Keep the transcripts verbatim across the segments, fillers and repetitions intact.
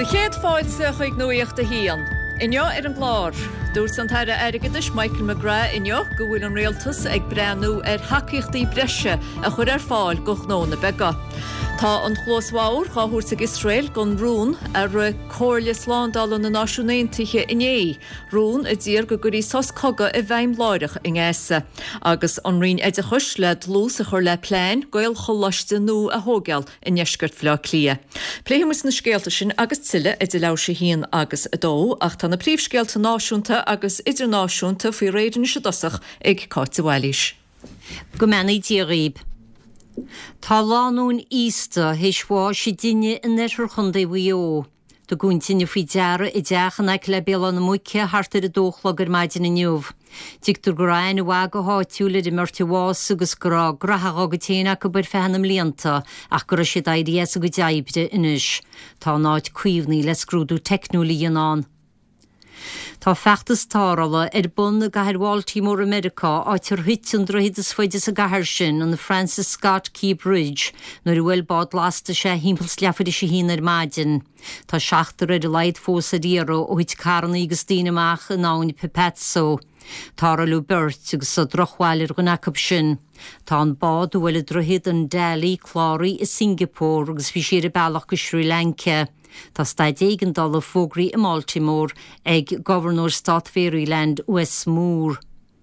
De chéad fáil sa chuig nuíocht a hían. Inyo ar an glár. Dúirt an taire aigeis Michael McGrath inyo go bhfuil an réaltas ag breanú ar hacaíochtaí breise a chur ar fáil go gnó na bega. Tá an chlósmháir chathúir sa Israel gon rún ar cóirle slándal na náisiúnaontaithe inné. Rún a dtír go gurí sos coga i bhaim láireach in ggéasa. Agus an rion éide chuis le dlús a chur le pléin goil cholaiste nó a hógeal in neisgurt flá clia. Pléhimus na scéalta sin agus tiile idir leir sé híon agus a dó ach tá na príomhscéalta náisiúnta agus idirnáisiúnta faoi réidir se dosach ag cáte bhhailís. Go mena díríb. Tá lánún ísta héisá si duine in netar chundaí bhuió. Do gúntainine faoi deara i deachan ag le béla na muice hartar a dóchla gur maidin na nniuh. Digtar go rain a bhá go háitiúla i martiháis agus gorá gratha go téna go bur fehanam líanta ach gur si daidías a go daibre inis. Tá náid cuomhnaí le scrúdú technúla dionán. Tá feachtas tárala ar bun na gathirháltaí mór America áitir huitin droidas foiidir a gahar sin an na Francis Scott Key Bridge nuair a bhfuil bád lásta sé hímpels leafar is hín ar maidin. Tá seachtar ar a leid fós a díro ó huit caran agus dínamach a náin Pepetso. Táralú burt agus a drochháilir go nacab sin. Tá an bád bhfuil a drohid an Delhi, Cláraí i Singapore agus bhí siar a bailach go Sri Lanka. Tá staid éigen dal a fógraí i Baltimore ag Governor Stat Maryland Westmoor.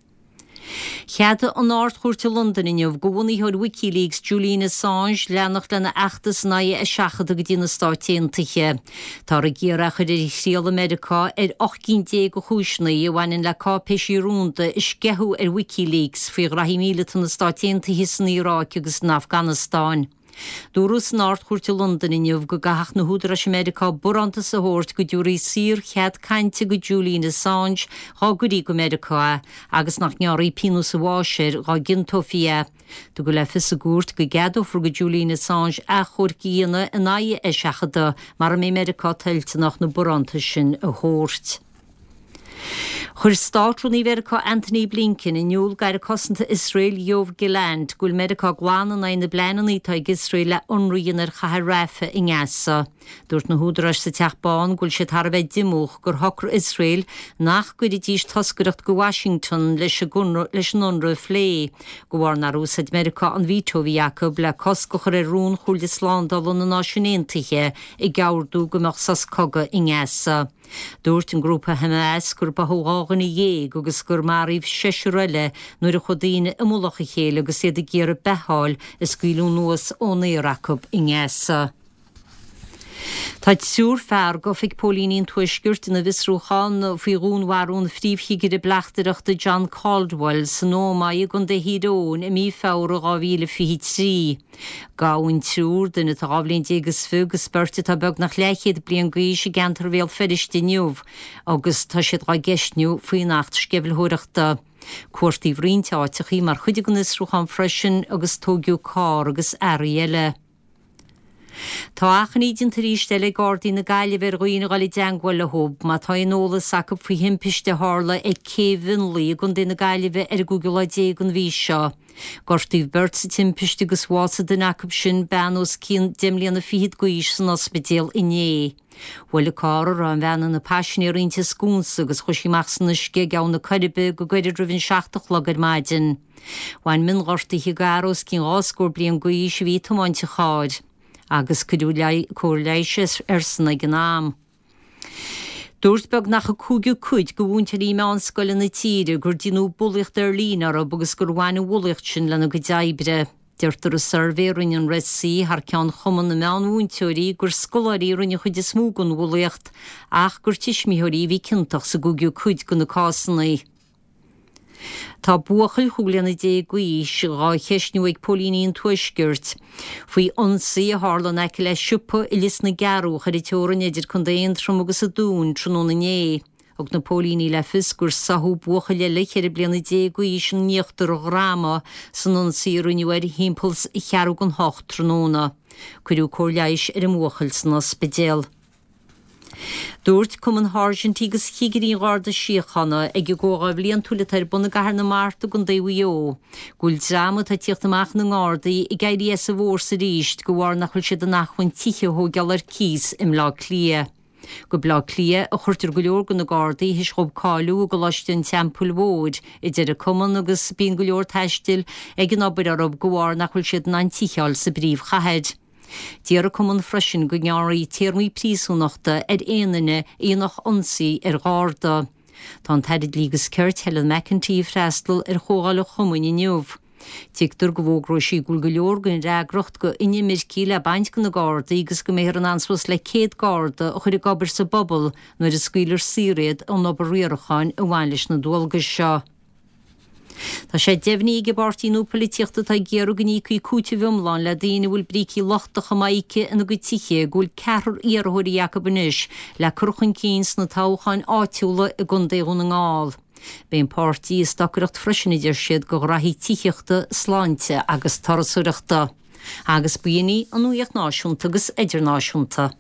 Cheada an áirtúirte London inniuh gohnaí thud Wikileaks Julian Assange leannach lena achtas naie a seachad a go dtína stáitiantaithe. Tá a ggéirecha ar Síal America ar ochcin go chúisnaí a bhhainin le cápéisí rúnta is gethú ar Wikileaks faoi rahimíle na stáitiantaithe san Irác agus na Afghanistáin. Dúrús an áirtúirte London inniuh go gathach na húdras America buranta sa hort go dúirí sír chead cainte go Julian Assange rá gurí go America agus nach nearí pínú sa bháisir rá gintófia. Du go le fis a gúirt go gadófur go Julian Assange a chóir cíana in aie é seachada mar am America tailte nach na buranta sin a hort. Chur státrún í Verica Anthony Blinken in Newell gair cosanta Israel Yoav Gilland gúil Medica glána na ina bleanaí tá Israel le unruíon ar chatha rafa in Gaza. Dúirt na húdaras sa teachbán gúil sé tar bheith dimúch gur thocr Israel nach go dtí toscaireacht go Washington leis an unru phlé. Go bhar na rúsad Medica an vítóhí Jacob le coscochar ar rún chúil de slándal na náisiúnaontaithe i gabhardú gomach sas coga in Gaza. Dúirt an grúpa Hamas gur ba thuágan i dhéag agus gur maríomh seisiúile nuair a chodíine i mulacha chéile agus iad a ggéar a beáil is scuilú nuas ón Éireacabb in Gaza. Táid súr fear go fig pólínín tuisgurt in a visrúchan fí rúnharún fríomhhiigir a blachtareachta John Caldwell san nóma i gon de hídón i mí fáir a gáhíle fi trí. Gáin túr duna tá gáblín dégus fug a spurte tá beg nach leichéad blian gaís a gentar bhéal fediiste niuh agus tá siad rá geisniu faoi nacht scebilthúireachta. Cuairtaí bhríonnte áiteachí mar chuide gon isrúchan freisin agus tógiú cá agus airíile. Tá achan ídin taríiste le gádaí na gaile bhar roioine gáil deanghil le thub, má tá in óla sacab faoi himpiste hála ag céhhin lí gon dé na gaile bheith ar Google dé gon bhí seo. Gortaíh burt sa timpiste agus bhása den acab sin benús cín dimlíon na fiad goís san ospidéal inné. Bhfuil cára ra an bheanna na pasisinéirínte scúnsa agus chuisiach san isce gan na coribe go gaidir dribhinn seachtach lagad maidin. Bhain min gortaí garós cín áscór blion goís bhí tomáinte cháid. Agus cudú cóirléis ar sanna gnáam. Dúirt beg nach a cúgiú cuid go bhúntar í meán scoile na tíre gur dínú bulicht ar línar a bugus gur bhhaine bhulicht sin lena go daibre. Deirtar a survéirún an Red Sea har ceann chuman na meán bhúnteoirí gur scoláirí runne chuid is smúgan bhulicht ach gur tiismíthirí bhí cinnteach sa gúgiú cuid go na cásannaí. Tá buachil chuúglanna dé gaís rá cheisniú ag pólíníon tuisgirt. Faoiionsaí a hála aice le siúpa i lis na gearú char i teoran idir chun daon trom agus a dún tróna né. Og na pólíní le fis gur sathú buachil le leichéir i blianana dé gaís an níochttar a ráma sanionsaí runniú ar hímpels i chearú gon hocht tróna. Cuidiú cóirléis ar an muachil san ospidéal. Dúirt cum an háirsin tígus chiigirí gáda síochanna ag ggóga bblion túla tar buna gahar na Marta gon dahuió. Gúil drama tá tíocht amach na gádaí i gairí sa bhór sa ríist go bhhar nach chuil siad a nachhain tiche thó geall ar cís im lá clia. Go bla clia a chuirtar go leor go na Gardaí his chob cáú go leistin Temple Road i deidir cuman agus bíon go leor teistil ag an obair arab gohar nach chuil siad na tícheáil sa bríomh chahead. Díar a cuman freisin go ngearí tíirmí prísúnachta ar éanaine íonach onsaí ar Garda. Tá an tairid lígus ceirt Helen McEntee freistal ar chógáil a chumain i neamh. Tíictar go bhógró sí gúil go leor gon reagracht go inimir cí le baint go na Garda agus go méhar an answas le céad Garda a chuir i gobar sa bobbal nuair a scuilir síréad an obair riaracháin a bhain leis na dúalgas seo. Tá sé defhní ige bartíú polítíochta tá géarú gní chuí cúte bhumláin le daine bhfuil brící lochtacha maice ina go tíché gúil ceathir iarthóirí Jacobanis le curchan cíns na táchain áitiúla i gundéún na ngáil. B'éon pártaí is stacaracht freisin idir siad go rathí tícheachta sláinte agus tarasúireachta. Agus buoine an nuíocht náisiúnta agus idirnáisiúnta.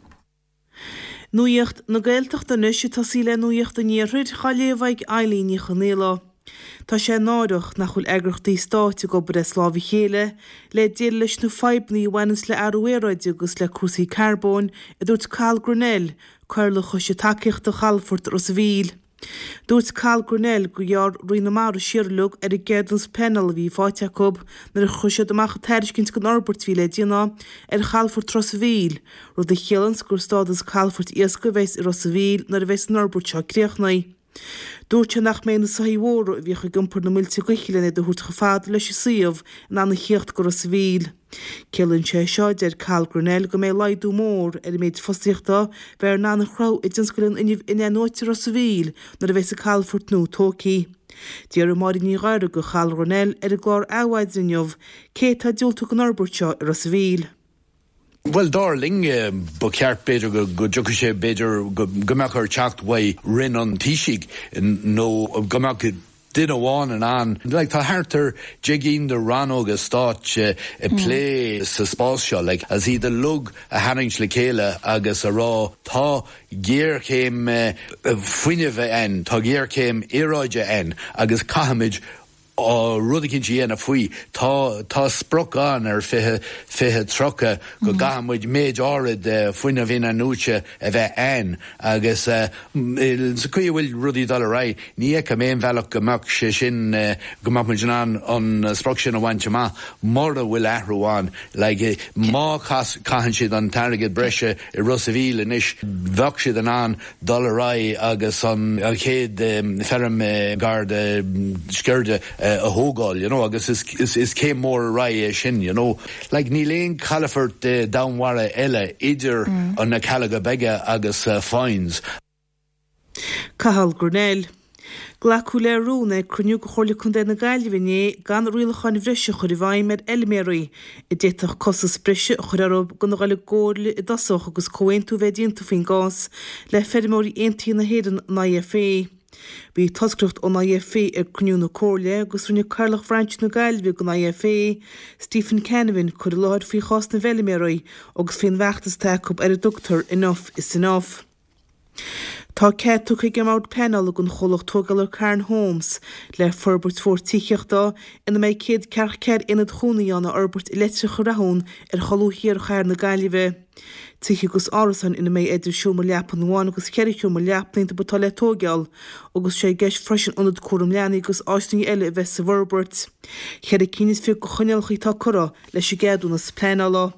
Nuíocht na Gaeltachta nuis tá sí le nuíocht a níorthid chaléomhaig Eileen i chanéla. Tá sé náireach nach chuil egrachtaí státe go bud slábhí chéile, le déal leis na feibní bhhanas le airúéráide agus le cuasaí carbón i dúirt Carl Gurnell, chuirla chu sé takeíocht a Chalfort os bhíl. Dúirt Carl Gurnell go ghear roiine mar siirlug ar i Gerdans Pennal bhí fáiteacob nar a chuisiad amach teircint go Norbert bhí le díana ar Chalfort tros bhíl, rud a chéalans gur stádas Chalfort iasca bheits ar os bhíl nar a bheits Norbert seo críochnaí. Dúirte nach mé na saíhóra a bhí chu gumpur na mílte gochiile do thuirt gefád leis síomh in anna chéocht go os bhíl. Ceann sé seo deir Carl Gurnell go mé laidú mór ar méid fosíochta bhear ná na chrá i dinscoilin inmh ina nóitir os bhíl nar a bheits a Chalfort nó tócaí. Díar marí ní gáire go Carl Gurnell ar a glár áhaid inmh cé tá diúlta go Norbert seo ar os bhíl. Well, darling, uh, ba ceart beidir go go dúcha sé beidir go gomach ar teacht wai rin an tíisiig nó gomach did amháin an an. Like, tá hartar jigín de ran agus stát uh, a play sa spás seo, like, as he the lug a hannings le céile agus a rá tá géir céim uh, fuineh en, tá géir céim iráide en, agus cahamid ó rudicinn sí ana faoi tá tá spruc an ar fithe fithe trocha go gahamid méid árid faoine bhín an núte a bheith ein agus sa chuí bhfuil rudí dal ra ní ag méon bhealach gomach sé sin gomach muid an an spruc sin a bhainte má mór a bhfuil ahrúáin le má caihann siad an targad breise i Rossaville inis bheh siad an an dal ra agus an chéad ferm gard sceirde a hógáil, you know, agus is, is, is cé mór rai sin, you know. Like, ní léon Chalfort uh, downhara eile idir mm. an na Calaga bega agus uh, fines. Carl Gurnell. Glacu le rúna cruniú go chorla chun na Gailhine gan rialachan bhreise chuir bhaim mar elméirí i déitach cosas brise chuir arab go na gaile góirla i dasoch agus cohaintú bheitdínta fin gás le fermórí aontaí na héan na I F A. Bhí tascrocht ó I F A ar cniú na cóirle agus rinne Carlach French na Gailbhe go I F A, Stephen Canevin chuir láir fao chás na bheiliméirí agus féin bheachtas teacób ar a doctor enough is enough. Tá cé tu chuig gemáid Pennal gon cholach tógal ar Cairn Holmes le forbert fór tícheachta ina méid céad cearch ceir inad chúnaí anna orbert i leitri chorahún ar cholúhiar chair na Gailbhe. Tíche gus árasan ina méid idir siúma leapan bháin agus ceir siúma leapnainte butá le tógeal agus sé gceis freisin anad cuam leanaí agus áisnaí eile i bheith sa Verbert. Cheir a cínis fiú go chuinealchaí tá cura leis sé géadú na spléanala.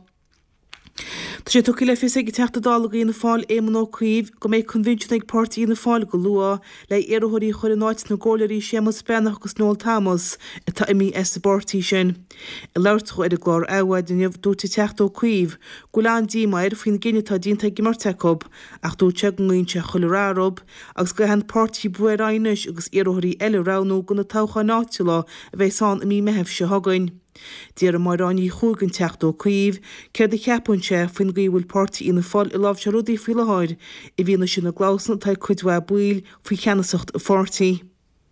Tá sé tuci le fis ag teachta dálaga ína fáil éman ó chuomh go méid convintion ag pártaí ína fáil go lua le éarthirí chuir náit na ggóileirí sémas spenach agus nóil Thomas atá imí es bortí sin. I leirtú ar a glár áhaid in jobh dúirta teachta ó chuomh go lean dímair faoin gine tá dínta gimartecob ach dú te go ngúinte chuilerárob agus go hen pártaí buaráinis agus éarthirí eile ránú go na tácha náitiúla a bheith san imí mehef se hagain. Díar mar rání chúgan techt ó chuomh, ceir de cheapúnse faoin gaíhfuil pártaí ina fáil i lábh se rudaí faoi leáir i bhíonna sin na glásan tá chuidhha buil faoi cheannasacht a fórtaí.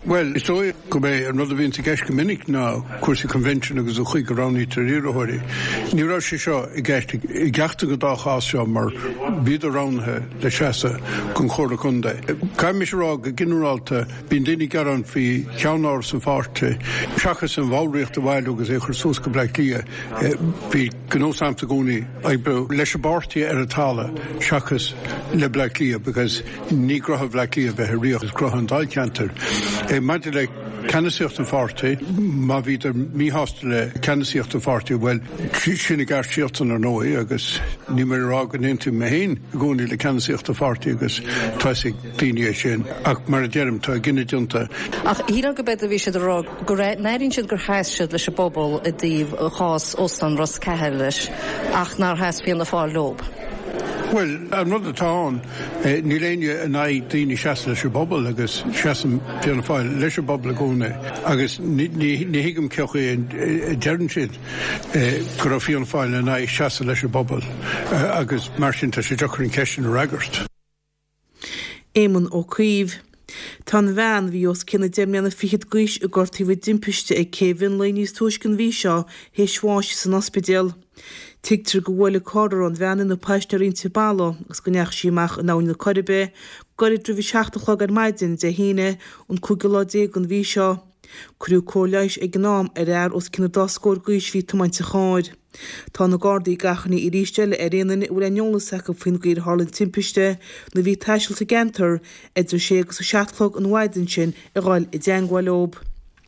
Well, it's all go be another been to Gesh Minnick now, course the convention agus a chuig around it to Rihori. Ní ra sé seo i gceist i gceachta go dá chás seo mar bíad aránhe le seasa chun chóir chunda. Caim is rá go ginúrálta bín daoine garan fí ceannáir san fáte, seachas an bhálríocht a bhhail agus é chur sús go bleich lia, bhí gnósamta gúnaí ag be leis a bártaí ar a tála seachas le bleich lia, because ní grotha bleich lia bheith riach is grotha an dáil ceantar. E maidide le canasíocht an fáte, má bhí ar míhasta le canasíocht an fáte, well, sinna gar síochtan ar nóí agus ní mar rá gan intu me héin gúnaí le canasíocht an fáte agus táisig daoine sin, ach mar a dearm tá gine dionta. Ach híra go bed a bhí siad rá, gur nairíonn siad gur heas siad leis a bobl a dtíobh chás ostan ros cethe leis, ach nar heas bhíon na fáil lob. Well, I'm not at all. Ní léine a naí daoine seasa leis a bobbal agus seasan fianna fáil leis a bobbal a gúna agus ní hiigim ceocha a dearan siad gur a fianna fáil a naí seasa leis a bobbal agus mar sin tá sé deochar an ceisian a ragart. Éimeann Ó Cuíomh. Tá bhean bhí os cinna déimlíanna fichiad gúis a gortaí bh dimpiste ag céimhin le níos tuiscin bhí seo héisháis san ospidéal. Tigtar go bhfuil cóir an bheanan na páisnaíonnta bailó agus go neach síach an náin na Coribe, goir dribhí seachtachlog ar maidin de híine an cúgaládé an bhí seo. Cruú cóleis ag gnám ar air os cinna doscóir gúis bhí tumainte cháir. Tá na Gardaí gachanna i ríisteile ar réanaan bhfuil anolasacha go faoin gcéir hálann timpiste na bhí taiisiilta gentar idir sé agus seachtchlog an mhaidin sin i gháil i deangáil ób.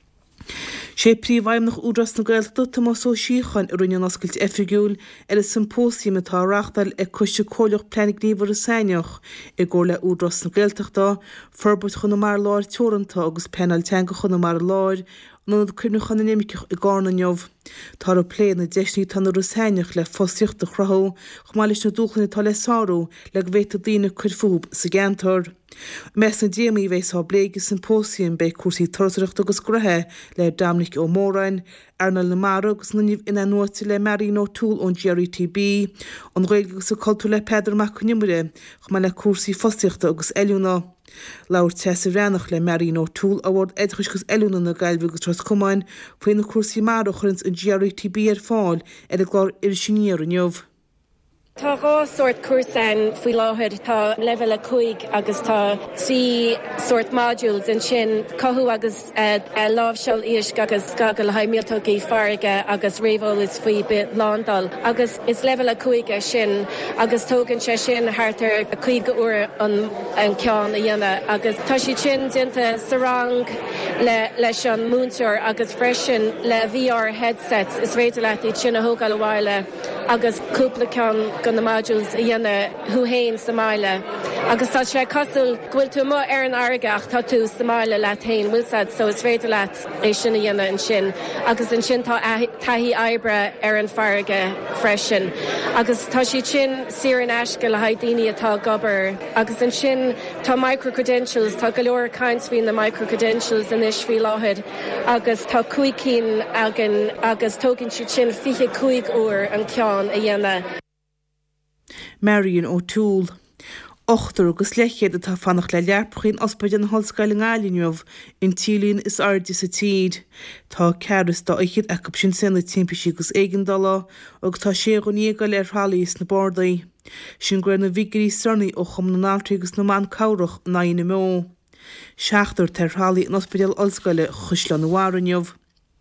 sé príomhhaim nach údras na Gaeltachta tá má só síocháin ar rinne nascailt effigiúil ar is sympósium atá reachtail ag coiste cóileach plenig níomhar a saineach i gcóir le údras na Gaeltachta, forbut chun na mar láir teoranta agus penal teanga chun na mar láir, nó cruúna chuna néimiceach i gána neomh. Tá a plé na deisní tan na rusaineach le fósíocht a chrathó, chumáis na dúchanna tá le sáú le bhéta daoine chuirfúb sa gentar. Mes na déamaí bheits á bléige sympósium be cuasaí torsareacht agus gruthe le Damnic Ó Mórain, Arnold na Mara agus na níomh ina nuirtí le Marino O'Toole ón G R T B, an Ghaeilge agus a cultú le Pedar McNimire, chumá le cuasaí fósíochta agus eiliúna. Laur tesa ranach le Marino O'Toole a bhd edrych gus eiliúna na Gailge agus tros cumáin faoin na cuasaí Mara churins an G R T B ar fáil ar a glár ar siníar an neomh. Tá gá sort cuasain faoi láthir tá level a chuig agus tá trí sort modules an sin cothú agus lábhseil íos agus gagal haimíotógaí farige agus réhil is faoi bit ládal. Agus is level a chuig a sin agus tógann sé sin hátar a chuig go uair an ceán a dhéine agus tá si sin dinta sarang le leis an múnteir agus freisin le V R headsets is réidir leat sin a thógáil bhile agus cúpla ceann gan na modules a dhéine thuhéin sa maile. Agus tá sé cosúil bhfuil tú mó ar an airgeach tá tú sa maile le tain bhilsad, so is féidir leat é sin a dhéine an sin. Agus an sin tá taithí ebre ar an farige freisin. Agus tá si sin siar an eisce le haid daoine atá gobar. Agus an sin tá micro-credentials, tá go leor caint faoin na micro-credentials in is faoi láthir. Agus tá cuaicín agan agus tógann si sin fiche cuaig uair an ceán a dhéine. Marion O'Toole. Ochtar agus leichéad atá fannach le learpchaín ospaid an hallscoil an gáilíneomh in tílín is airde sa tíd. Tá ceras dá ichiad acab sin sinna timpisí agus éigendala agus tá sé go níogail ar halaíos na bordaí. Sin gre na vigarí sarnaí ó chum na náirtí agus na man cabhrach naine mó. Seachtar tar halaí an ospaidal allscoile chuisle na Warraneomh.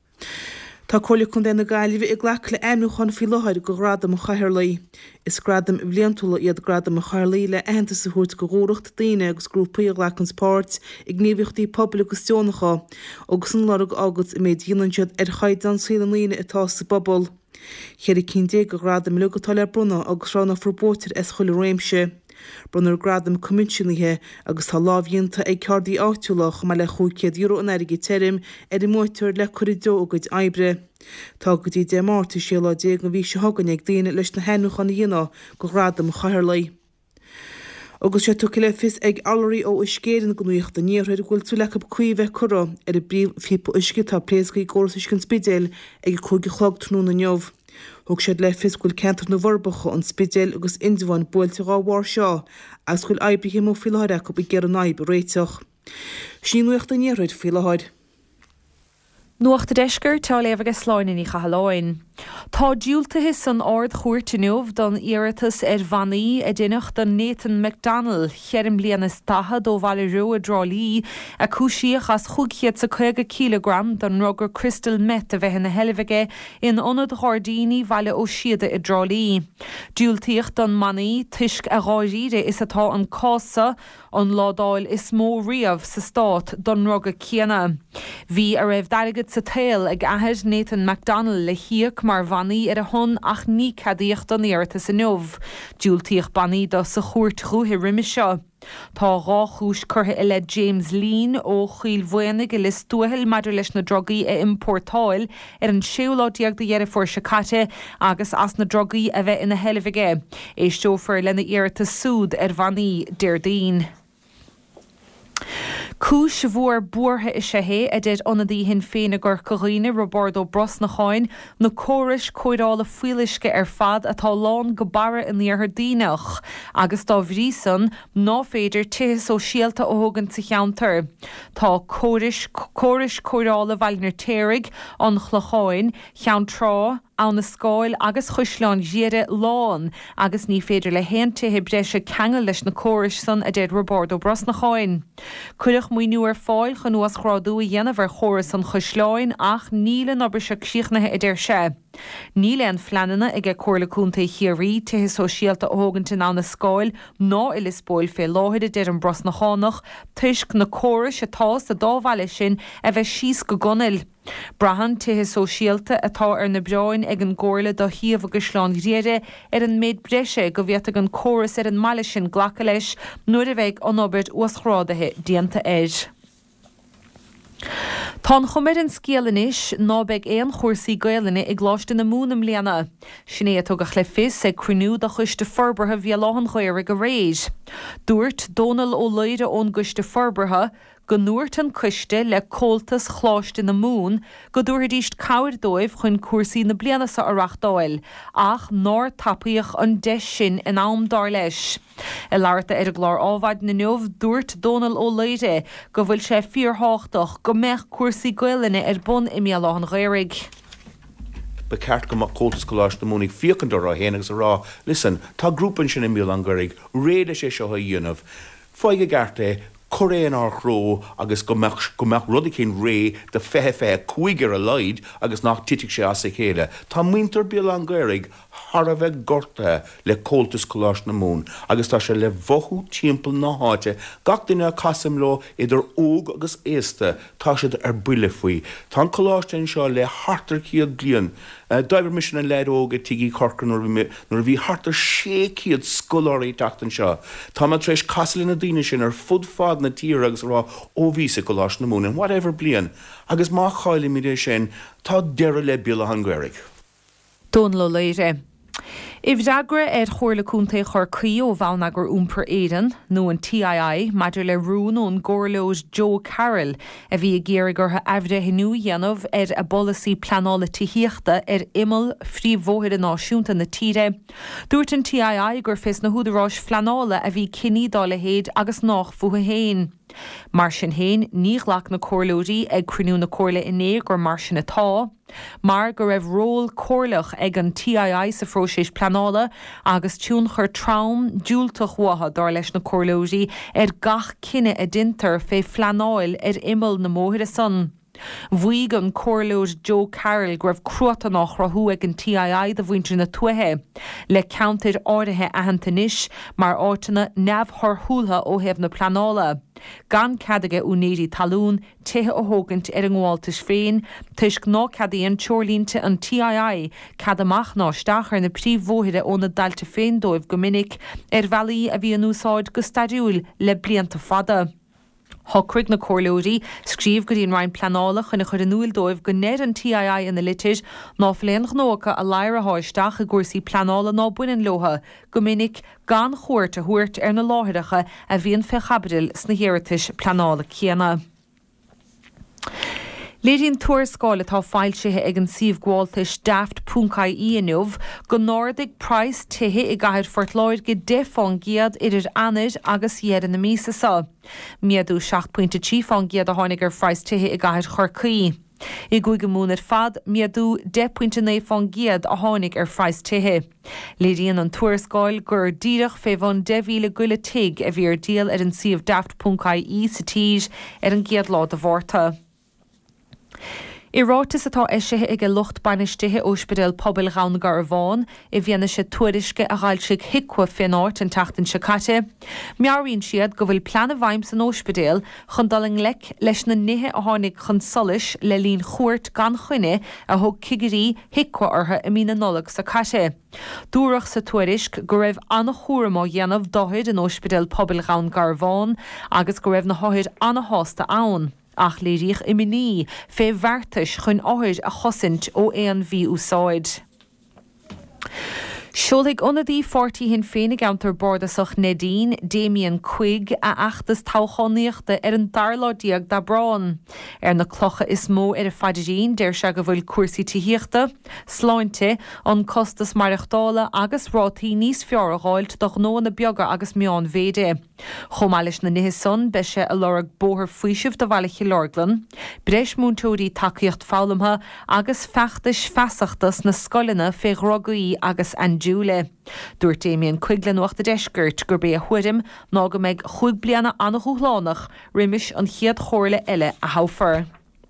Tá chola chun déna Gaillimh i ghlach le aimú chun fi láthir go gradam a chairlaí. Is gradam i bbliantúla iad gradam a chairlaí le aanta sa thuirt go ghóireacht daoine agus grúpaí a ghlach an sport ag gníomhiochtaí pobl agus teonacha agus an larug agus i méid dhéanansead ar chaid an sílan líine atá sa bobbal. Chéir cin dé go gradam lugatáil ar bruna agus rána forbótir as chuile réimse. Brunar gradam communisiúnithe agus tá lábhíonnta ag ceardaí áitiúla chumá le chucéad euro an airige terim ar i muirtear le chuirdó agad ebre. Tá go dtí dé máirta sé lá dé go bhí se hagan ag daine leis na henúchan dhéana go gradam chairlaí. Agus sé tu le fis ag airí ó iscéan go nuocht a níorthair ghfuil tú lecha cuiomh chura ar i bríomh fipa isci tá pléascaí gcóras spidéil ag chuige chlog trú na neomh. Thug siad le fiscúil cantar na bhorbacha an spidéil agus indimhain buailte gá bhhar seo as chuil eibrithe mó fiáire go i ggéar an naib réiteach. Sínuocht a níorid fi leáid. Nuachta deisgur tá léh agus sláin í chaáin. Tá dúiltathe san ard chuirtenuh don iiritas ar bhaní a duineach don Nathan McDonald cheirm blianas tatha dó bhile ru a drálí a cúisiach as chugiad sa chuige kilogram don rugur crystal met a bheith na helvige in onad Ghordíní bhile ó siada i drálí. Dúiltíocht don maní tuisc a ráíre is atá an cása an ládáil is mó riamh sa stát don ruga céana. Bhí a raibh darigad sa tail ag ahead Nathan McDonald le hiac mar bhaní ar a hon ach ní cadíocht don éirta sa nuamh. Dúiltíoch baní do sa chuairt rúthe riime seo. Tá rá chúis curtha i le James Lean ó Chill Mhuinnig i lis tuathil maidir leis na drogaí a importáil ar an siúládíag de dhéireadh fuair Secate agus as na drogaí a bheith ina helvige. É seoifar lena éirta súd ar bhaní Déirdaoin. Cúis bhór buartha is sé hé a did onadí hin féin gur coghine Roberto Bros na cháin na córis coirála fuilisce ar fad atá lán go bara in níorthar díneach agus tá bhrísan ná féidir tithe sosialta ógan sa cheantar. Tá córis córis coirála bhailnar téirigh an chlucháin chean trá an na scáil agus chuisleán díire lán agus ní féidir le héantithe breise cheangal leis na córis san a déad Roberto Bros na cháin. Cuireach muoinú ar fáil chu nuas chráadú a dhéanamh ar chóras an chuisleáin ach níle nobar se csiochnathe i dtéir sé. Níle an fleanana ag cuirlaúnta chiarí tithe sosialta ógantain an na scáil ná i lispóil fé láthide déir an Bros na chánach tuisc na córis atá sa dábhaile sin a bheith síos go gonil. Brahan tithe sosialta atá ar na breáin ag an gcóirla do thiamh agus sláán riade ar an méid breise go bhíocht ag an córas ar an maiile sin ghlacha leis nuair a bheith an obair uas chrádathe díanta éid. Tá chumid an scéalanis ná beag éon chóirsaí gaalaine ag gláiste na múnam léana. Sinné atugach le fis ag cruinú do chuiste forbartha bhí láhan chuir go réis. Dúirt Donal ó Leide ón guiste forbartha go nuairt an cuiste le cóltas chláiste na mún go dúir díist cabhair dóibh chun cuasaí na bliana sa arachtáil ach nóir tapaíoch an deis sin in am dar leis. I leirta ar a glár ábhaid na nuamh dúirt Donal ó Leide go bhfuil sé fíortháchtach go meach cuasaí gaalaine ar bun i méalán ghairigh. Be ceart go cótas goláis na múnig fiocandar a héanagus a rá. Listen, tá grúpan sin i méalán ghairigh, réide sé seo a dhéanamh. Foige garte Coréan ar chró agus go meach rudi cén ré de fé fé cuigar a leid agus nach titig sé as chéile. Tá muinter bí an gairig har a bheith gorta le cóltas coláis na mún agus tá sé le bhochú timppel na háte gach duine a casim lo idir óg agus éiste tá siad ar buile faoi. Tá coláistin seo le hartar ciad blian. Daibir mis an leid óga tigi corcan nor bhí hartar sé ciad scoláirí tachtan seo. Tá ma treis casalin na daine sin ar fud fad na tír agus rá óvísa goláis na mún, whatever blian. Agus má cháile mi sin tá deire le bíla an gairig. Donal ó Leide. I bhreagra ar chóirlaúnta chur caí ó bhana gur úmper éan nó an T I I maidir le rún ón gcóirleos Joe Carroll a bhí géir gurtha aimhde hinú dhéanamh ar a bolasaí planála tííochta ar imil phríomhmhóthir a náisiúnta na tíre. Dúirt an T I I gur fis na húdaráis flanála a bhí cinní dá le héad agus nach fuha héin. Mar sin héin ní ghlach na cóirlóirí ag cruinú na cóirla inné gur mar sin atá, mar go raibh ról cóirlach ag an T I I sa phróisis planála agus tún chur trám dúilteach watha dar leis na cóirlóirí ar gach cinenne a dintar fé flanáil ar imil na móthir a san. Bhuaig an cóirleoid Joe Carroll go raibh cruata nach rathú ag an T I I do bhaintre na tuathe le counted áirithe ahantanis mar áitina neamhthorthúltha ó hebh na planála. Gan cadige únéirí talún tithe ó thógant ar an gháiltas féin, tuisc ná cadaíon teorlínte an T I I cad amach ná stachar na príomhmhóthire ó na dailta féin dóibh go minic ar bhealaí a bhí an úsáid go staidiúil le blianta fada. Thocraigh na cóirlóirí scríomh go dtíon rainn planála chuna chur an núil dóibh go néir an T I I ina litis ná phléanach nócha a leir a háisteach a gcuirsaí planála ná buinean lotha go minic gan chuairt a thuairt ar na láthiricha a bhíon fé chabadil sna héiritis planála chéana. Léiríonn tuairiscáil atá fáilsithe ag an suíomhgháiltais daft puncaí inniuh go Nordic Price tithe i gcaithead fortláid go défán giad idir anid agus dhéad na mísasá. Miadú seach pointe trí fán giad a tháinig ar Price tithe i gcaithead Chorcaí. I gcuig go múnar fad miadú de pointe né fán giad a tháinig ar Price tithe. Léiríonn an tuairiscáil gur díreach fé bhain de mhíle gule tig a bhí ar díal ar an suíomh daft puncaí sa tíis ar an giad lá de bhórta. I rátas atá éisithe ag lucht banistithe Ospidéal Pobal Rán gar bháin i bhíanana sé tuairisce a ghailsigh hicua fénáirt an tachtain sicate. Mearíonn siad go bhfuil plan a bhaim san Ospidéal chun daling lec leis na nithe a tháinig chun solis le líon chuairt gan chuine a thug cigarí hicua ortha i mína nollag sa cate. Dúrach sa tuairisc go raibh anna chuairm á dhéanamh dóid an Ospidéal Pobal Rán gar bháin agus go raibh na háid anna hásta ann. Ach léiríoch i miní fé bhartais chun áid a chosint ó éan bhí úsáid. Seoladh ionadaí forty hin féinnig antar bordasach Nadine Damien Quigg a achtas táchaníochta ar an darládíag da brán. Ar na clocha is mó ar a fadirín déir se go bhfuil cuasaí tííochta, sláinte an costas marachtála agus rátaí níos fear a gáilt do nó na beaga agus meán véide. Chomáilis na nithe son be se a lorag bóthir fuiisih do bhhealaí Lorglan, breis múntóirí takeíocht fálamha agus feachtas feasachtas na scoilena fé rogaí agus an Dúile. Dúirt Damien Quigg le nuachta deisgurt gur bé a chuidim ná go méid chuig bliana anna chuhlánach riimiis an chiad chóirla eile a háfar.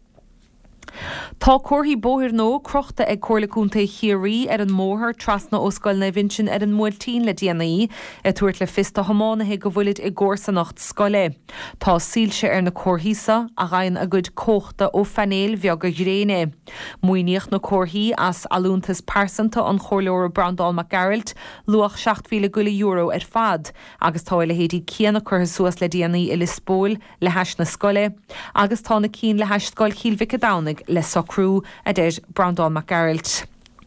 Tá cuairthaí bóthir nó crochta ag Comhlaciúnta Chiarí ar an mórthir trasna Óscoil na Bhinsin ar an muiltín le déanaí a tuairt le fista hamánathe go bhfuilid i gcósannacht scoile. Tá síolse ar na cuairthaísa a ghain a gcuid cóchta ó fanéil bheag go gréine. Muoíocht na cuairthaí as alúntas persanta an chorleoir Brandán McGarrett luach seacht mhíle gula euro ar fad agus tá le héadí cíanna chuir suas le déanaí i Lispóil le heis na scoile agus tá na cín le heis scoil Chialmhic Domhnach le socrú a déir Brandán McGarrett.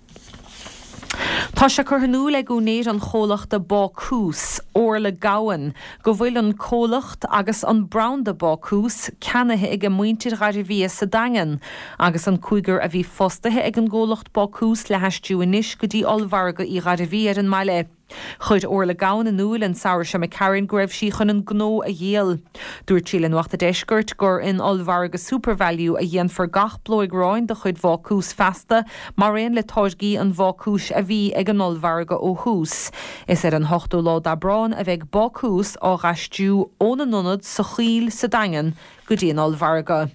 Tá se chuthanú le gúnéir an cholacht de Bacús ór le gahan go bhfuil an cholacht agus an brown de Bacús ceannathe ag an muintir raidir sa dagan agus an cúigur a bhí fostathe ag an ggólacht Bacús le heistú inis go dtí olmharga í raidir ar an maile. Chud ór le gahan an núil an saoir se me Karen go raibh sí chun an gnó a dhéal. Dúirt sí le nuachta deisgurt gur in olmharga supervalue a dhéan for gach blóig ráin de chud Bacús festa mar réon le táisgí an Bacús a bhí ag an olmharga ó hús. Is ar an hochtú lá da brán a bheith Bacús á raistú óna nunad sa chiil sa dagan go dtí an olmharga.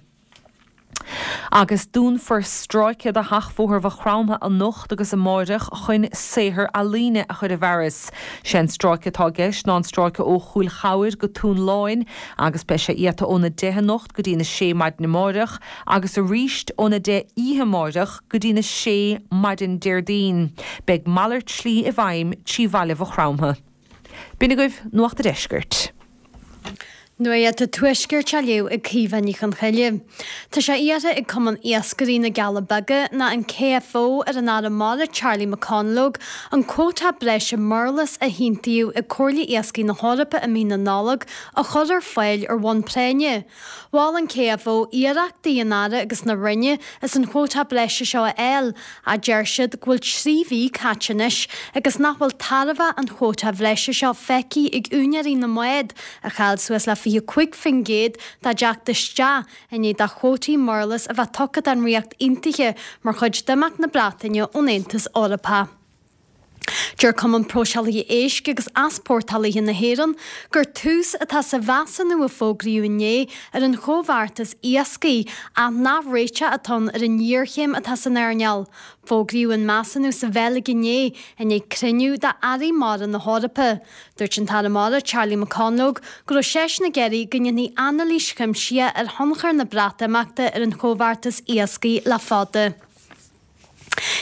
Agus dún for stráice a hachmhóthar bh chrámtha an nocht agus a máideach chuin séthar a líne a chud a bheras. Sin stráice tá gceist ná an stráice ó chúil chair go tún láin agus be sé iata óna dethe nocht go dtína sé maid na máideach agus a ríist óna de ihe máideach go dtína sé maidin déirdín. Beg mallart slí i bhaim tí bhaile bh chrámtha. Bína goibh nuachta deisgurt. Nua a tuisgur te leo ag cíhaní chun chaile. Tá sé iad ag cuman iascarí na Galabaga na an K F O ar an áramála Charlie McConlog an cóta breis a marlas a hintíú ag cóirla iascaí na hárapa a mína nálag a chudar fáil ar bhain préine. Bháil an K F O iarach daonára agus na rinne is an cóta breis seo a eil a deirsiad ghfuil tríhí catchanis agus nachfuil tarabha an cóta breis seo feici ag únearí na maid a chail suas le Bhí cuig fingéad tá deach de sta in é da chótaí marlas a bheith tocad an riocht intiche mar chuid dymaach na bratainne ónéantas orapa. Dúir cuman prósealaí éisc agus aspórtalaí na héireann gur tús atá sa bheasan nu a fógraíú inné ar an chomhhartas iascaí a náhréite atá ar an níorchéim atá san airneall. Fógraíú an measanú sa bheile inné in é criniú de airí mar na hárapa. Dúirt an talamara Charlie McConlog gur séis na geirí gonne ní analís chumsia ar honchar na brataachta ar an chomhhartas iascaí le fada.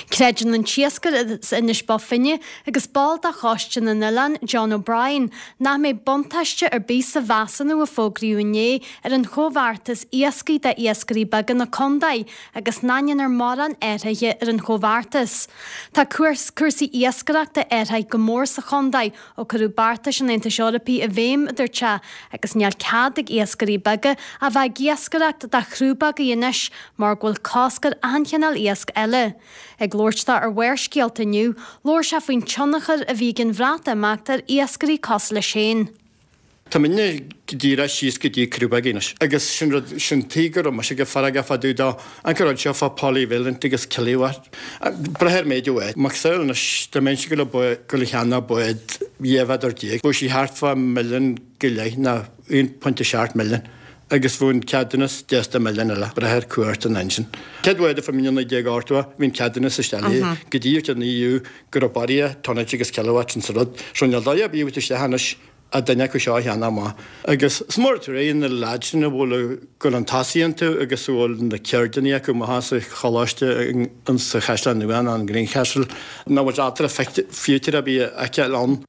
Creidir an tíascar inis bofinne agus ball a choiste na Nilan John O'Brien na mé bontaiste ar bí sa bheasanú a fógriúné ar an chomhhartas iascaí de iascarí bagan na condaid agus nain ar mar an éirithe ar an chomhhartas. Tá cuasaí iascarachta éithaid go mór sa condaid ó chuú bartas an Aontas Eorpaí a bhéim idirte agus neall cad ag iascarí baga a bheith iascarachta de chrúbag a dhéanais mar ghfuil cáscar anchanal iasc eile. Ag glóirsta ar bhuirscialta nniu, lóir se faoin tionachar a bhí gin bhreata amachtar iascarí cos le sin. Tá minne díra síos go dtí cruúbagéinas. Agus sin tígur mar se go farag a faú dá anrad se fá polyvalent agus ceíhhar. Brethir méidir éid, Mac saoil na de men go le go le cheanna buid dhéhhaidir díag, bu sí hartfa milliún go leith na one point seven milliún. Agus bhún ceadanas déasta milliún eile brethir cuairt an engine. Ceadhide fa míonna déag áirtua, hín ceadanas istelí, go dtíir an íú gur barí tonna agus cehaat an sarad, Sna daia bíú iste hanas a daine go seo cheanna má. Agus smórtar éon na leidna bhla go an taíonanta agus bhil na ceirdaní go maitha choláiste an sa cheisle nuan an Green Castle, ná bhid átar fiútar a bí a ceán.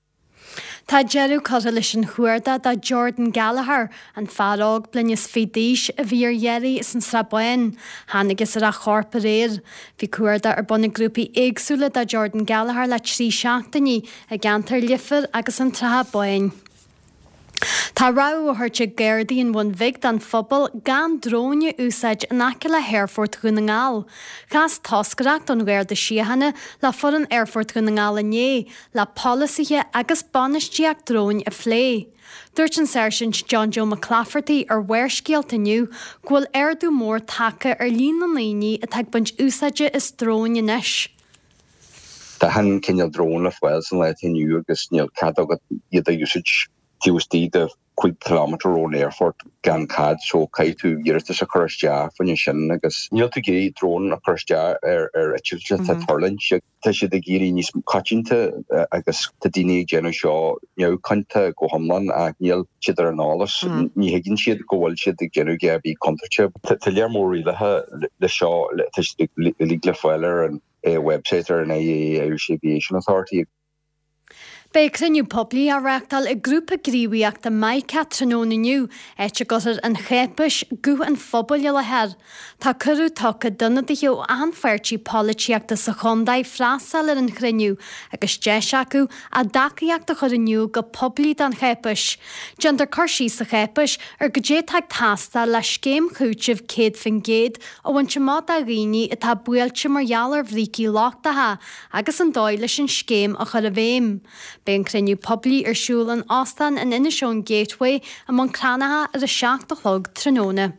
Tá Jerú Coalition chuirda da Jordan Gallagher an fárág blinis fidíis a bhír dhéirí san Srabain, hánagus ar a chorpa réir. Bhí cuairda ar buna grúpi éagsúla da Jordan Gallagher le trí seachtaní a gantar lifir agus an tratha Bain. Tá rá ó thuirte Gardaí an bhain bhig den phobal gan dróine úsáid an aice le Hairfort go na ngáil. Chas toscaracht an ghair de siahanna le for an Airfort go na ngáil ané, le policihe agus banisteach dróin a phlé. Dúirt an Sergeant John Joe McClafferty ar bhuirscialta nniu ghfuil airdú mór taca ar líon na líní a teag buint úsáide is dróin inis. Tá han cinneal drón a bhfuil san le inniu agus níl cad agad iad a usage Tuesday de quick kilometer on Airfort gan cad so caiitú dhéirta sa chuiriste fan sin agus níl tú gé drón a chuiriste ar ar eitilte tá tarlinn tá si de géirí níos caitinnta agus tá daine déanú seo neamhchainte go thomlan ach níl siad ar an álas ní higann siad go bhfuil siad ag déanú gabhí contrate. Tá léar mór rialathe le seo tá si lí le fáilir an website ar an Irish Aviation Authority. Bei cruniú poblí a reachtal i grúpa gríomhaíocht de Maica tróna nniu éite gosar an chépais gu an phobal le heir. Tá curú tucha duna de heo anfertí polítíachta sa chondaid frásal ar an chruniú agus deis acu a dacaíachta chur aniu go poblí an chépais. Gender chuirsí sa chépais ar go dé teag tasta le scéim chúteh céad fin géad ó bhain se má a rií atá buailte margheallar bhrící láchtathe agus an dóile sin scéim a chur a bhéim. Bein cruniú poblí ar siúil an Ástan an Inisisiún Gateway a man cranathe ar a seach do chlog tróna.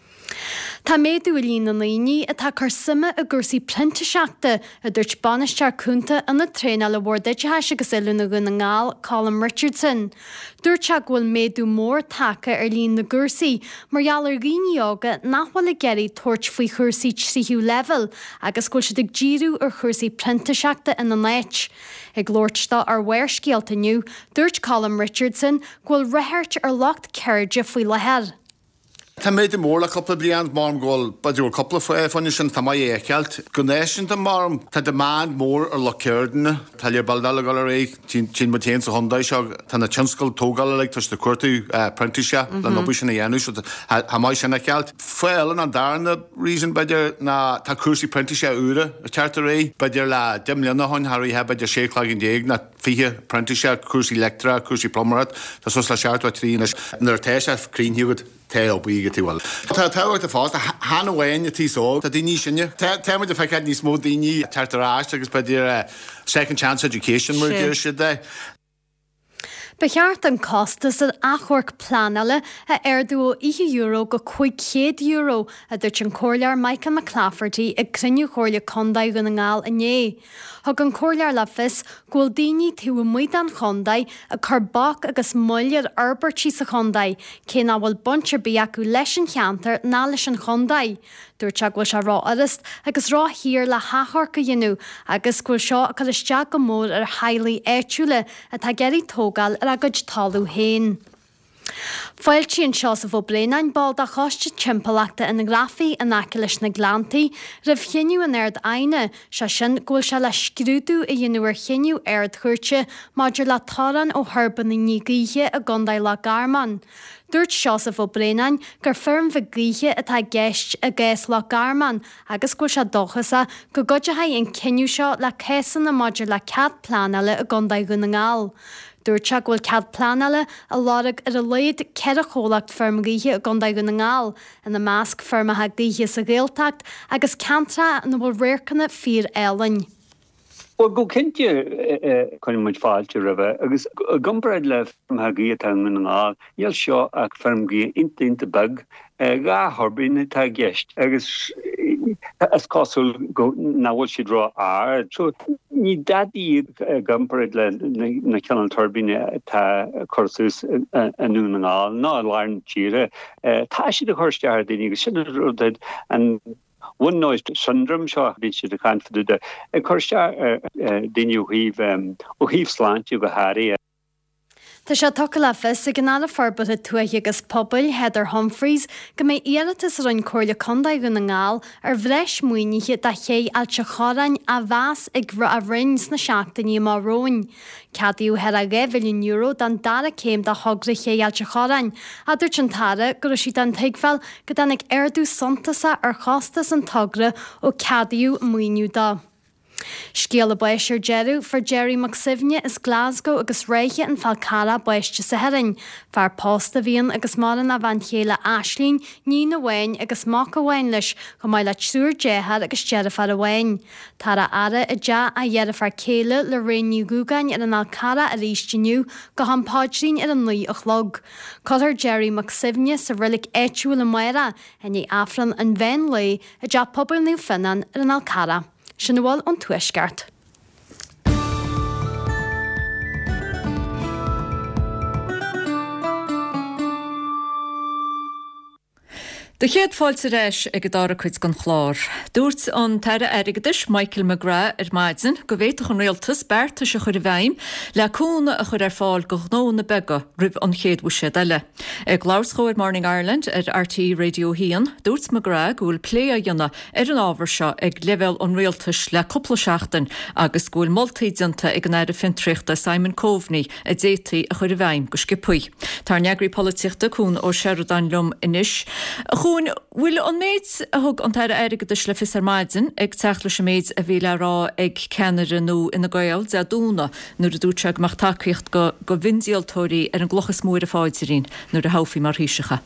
Tá méadú lína líní atá chu sima a gursaí printe seachta a dúirt banistear cúnta an na tréna le bhórdeide agus ilúna go na ngáil Colin Richardson. Dúirt se ghfuil méadú mór taca ar líon na gursaí, margheallar gíineoga nachhfuil geirí tuairt faoi chuirsaí tríú level agus ghfuil si ag díú ar chuirsaí printe seachta in na néit. Ag glóirtsta ar bhuirscialta nniu, dúirt Colin Richardson ghfuil ritheirt ar locht ceirde faoi leheir. Tá méid mór le coppla blian marm ghil badú coppla fanne sin tá mai écealt. Gonéis sin marm tá demand mór ar le ceirdanna, tá le baldal gal ré tin matéin sa Honda seo tá na tinscail tógal le tus de cuatú prentiise le nó sin na dhéanú ha mai sinna cealt. Fuil an darna reason beidir na tá cuasí prentiise úra a teartta ré, beidir le dimlena hain Harry he beidir séchlaigin déag na fihe prentiise cuasí lectra, cuasí plomarat, tá sos le seartha trínas nar téise críniugad té bíige tíhil. Tá táhairt a fásta hána bhhain a tíó, Tá daoine sinne. Téid a feicead níos mó daoine tartarráist agus beidir second chance education mar dúir si de. Becheart an costas an achorc planala a airdú one euro go chuig euro a dúirt an cóirlear Michael McClafferty ag cruniú chóirle condaid go na ngáil ané. Thug an cóirlear le fis ghfuil daoine tú muid an chondaid a chubach agus muillir arbertí sa chondaid cé ná bhfuil buntir bí acu leis an cheantar ná leis an chondaid. Dúirt se ghfuil se rá arist agus rá hir le hathhar go dhéanú agus ghfuil seo a chuisteach go mór ar hailí éitiúla a tá geirí tógáil ar a goid talú héin. Fáil sin seo sa bh Bléanain ball a choiste timpachta ina grafií an aice leis na glantaí, rih chinniú an aird aine se sin ghfuil se le scrúdú i dhéanúir chinniú aird chuirte maidir le taran ó thurban na nígaithe a gondaid le garman. Dúirt seo sa bh Bléanain gur firm bh gaithe atá gceist a gcéis le garman agus ghfuil se dochasa go goide ha an cinniú seo le césan na maidir le cead plánala a gondaid go na ngáil. Dúirt se ghfuil cead plánala a láraigh ar a léad cead a cholacht firmgaithe a gondaid go na ngáil ina másc firmathe gaithe sa ghilteacht agus cantra na bhfuil réircanna fír éalainn. Well, go kintje kon muid fáilte ribbe, agus gompeid le firmgaí an min á, jel seo ag firmgaí inte inte bug, ga horbin tá gist, agus as cosúil go náhfuil si rá á, so ní dadí gompeid le na cean turbine tá chosús anún á, ná láirn tíre, tá si de chuirstear daine agus sin rudid an one noise syndrome seo bhí si de canfaúide. E chuirste daine híh ó híh sláint go háirí. Tá sé tucha le fis a gnála forbad a tuaithe agus pobail Heather Humphreys go mé iaratas rin cóirle condaid go na ngáil ar bhreis muoinithe de ché ailte chorain a bheas ag a rins na seachtaí má róin. Cadíú head a gé bhilliún euro dan dara céim de hogra ché ailte chorain, a dúirt an tara gur si den teagfeil go dennig airdú santasa ar chostas an tugra ó cadíú muoinú da. Scéal buisir Jeru for Jerry McSivne is Glasgow agus réiche an Falcara buiste sa herin, fear posta bhíon agus maran a bhain chéile Aislín ní na bhain agus mac a bhain leis go maiile trúr déhad agus jearafar a bhain. Tara ara a ja a dhearafar céile le réniu gúgain ar an Alcara a ríistiniu go han pádrín ar an nuí a chlog. Cotar Jerry McSivne sa rilik éitiúil a maira a ní afran an bhain lei a ja pobl níu finnan ar an Alcara. Sin bháil an tuisceart. De chéad fáilte réis ag dára chuid gan chlár. Dúirt an teire aigeis Michael McGrath ar maidin go bhéach an réaltas berta se chuir bhaim le cúna a chur ar fáil go gnóna bega rib an chéadú sé eile. Ag Glasgow Morning Ireland ar R T é Radio Hían, dúirt McGrath gúil plé a dhéanana ar an ábhar seo ag level an réaltas le coppla seachtain agus gúil moltaídianta ag an air fintriachta Simon Coveney a détaí a chuir bhaim go scipuí. Tar neagraí políochta cún ó Sheridan Lum inis. Chún bhfuil an méid a thug an teire aigeis le fis ar maidin ag teachla sem méid a bhíle rá ag ceanara nó ina gail de dúna nuair a dúteag mar takeíocht go go vindialtóirí ar an glochas mór a fáidirín nuair a hafií mar híisecha.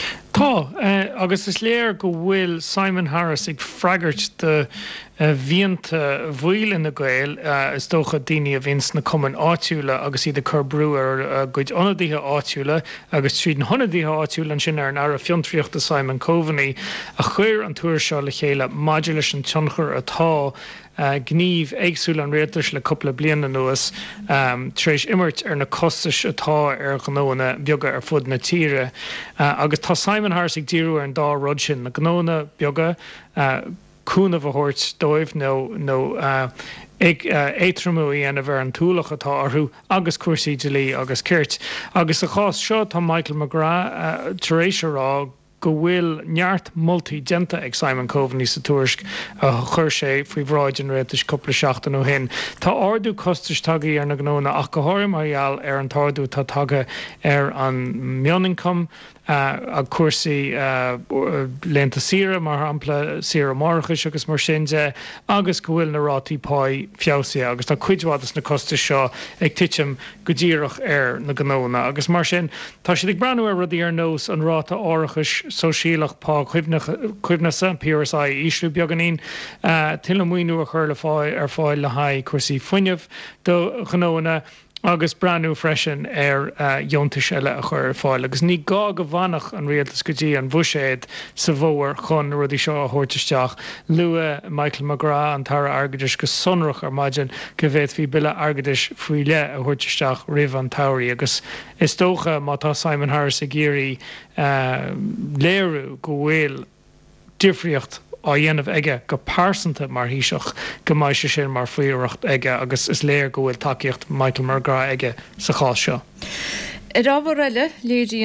Tá, uh, agus is léir go bhfuil Simon Harris ag freigart de uh, bhíonanta bhuiil in na gail uh, is dócha daoine a bhís na cumann áitiúla agus iad a chur brú ar uh, goid ionadaithe áitiúla agus tríd an honadaithe áitiúla an sin ar an ara fiontriíochta Simon Coveney a chuir an túair seo le chéile maidir leis an tionchar atá Uh, gníomh éagsúil an réaltas le coppla bliana nuas um, tréis immert ar na costais atá ar gnóna beaga ar fud na tíre. Uh, agus tá Simon Harris ag díú ar an dá rud sin na gnóna beaga uh, cúna bhthóirt dóibh nó nó uh, ag uh, éitrimú í ana bhar an túlach atá orthú agus cuasaí de lí agus cirt. Agus a chás seo tá Michael McGrath uh, taréis rá go bhfuil neart multi-genta ag Simon Coveney sa tuairisc a chur sé faoi bhráid an réaltas coppla seachtain ó hin. Tá ardú costais tagaí ar na gnóna ach go háirim margheall ar an tardú tá taga ar an mioningcom uh, a cuasaí uh, lenta sira mar hampla sira marachas agus mar sin de agus go bhfuil na rátaí páí fiabhsaí agus tá cuidhádas na costais seo ag titim go ddíireach ar na gnóna agus mar sin tá siad ag breanú ar rudí ar nós an ráta árachas so sílach pá cuimnasa P R S I íslú beaganín uh, til muoinú a chur le fáil ar fáil le haid cuasaí fuinneamh do gnóna agus breanú freisin ar diontais eile a chur fáil. Agus ní gá go bhanach an réaltas go dtí an bhuiséad sa bhór chun rudí seo a thuirtaisteach. Lua Michael McGrath an tara airgeadais go sonrach ar maidin go bhéad bhí bille airgeadais faoi le a thuirtaisteach rih an tairí. Agus is dócha má tá Simon Harris a géirí uh, léirú go bhfuil difriocht á dhéanamh aige go pásanta mar híiseach go maiise sin mar faoireacht aige agus is léir go bhfuil takeíocht Michael McGrath aige sa chás seo. I rábhar eile léiríonn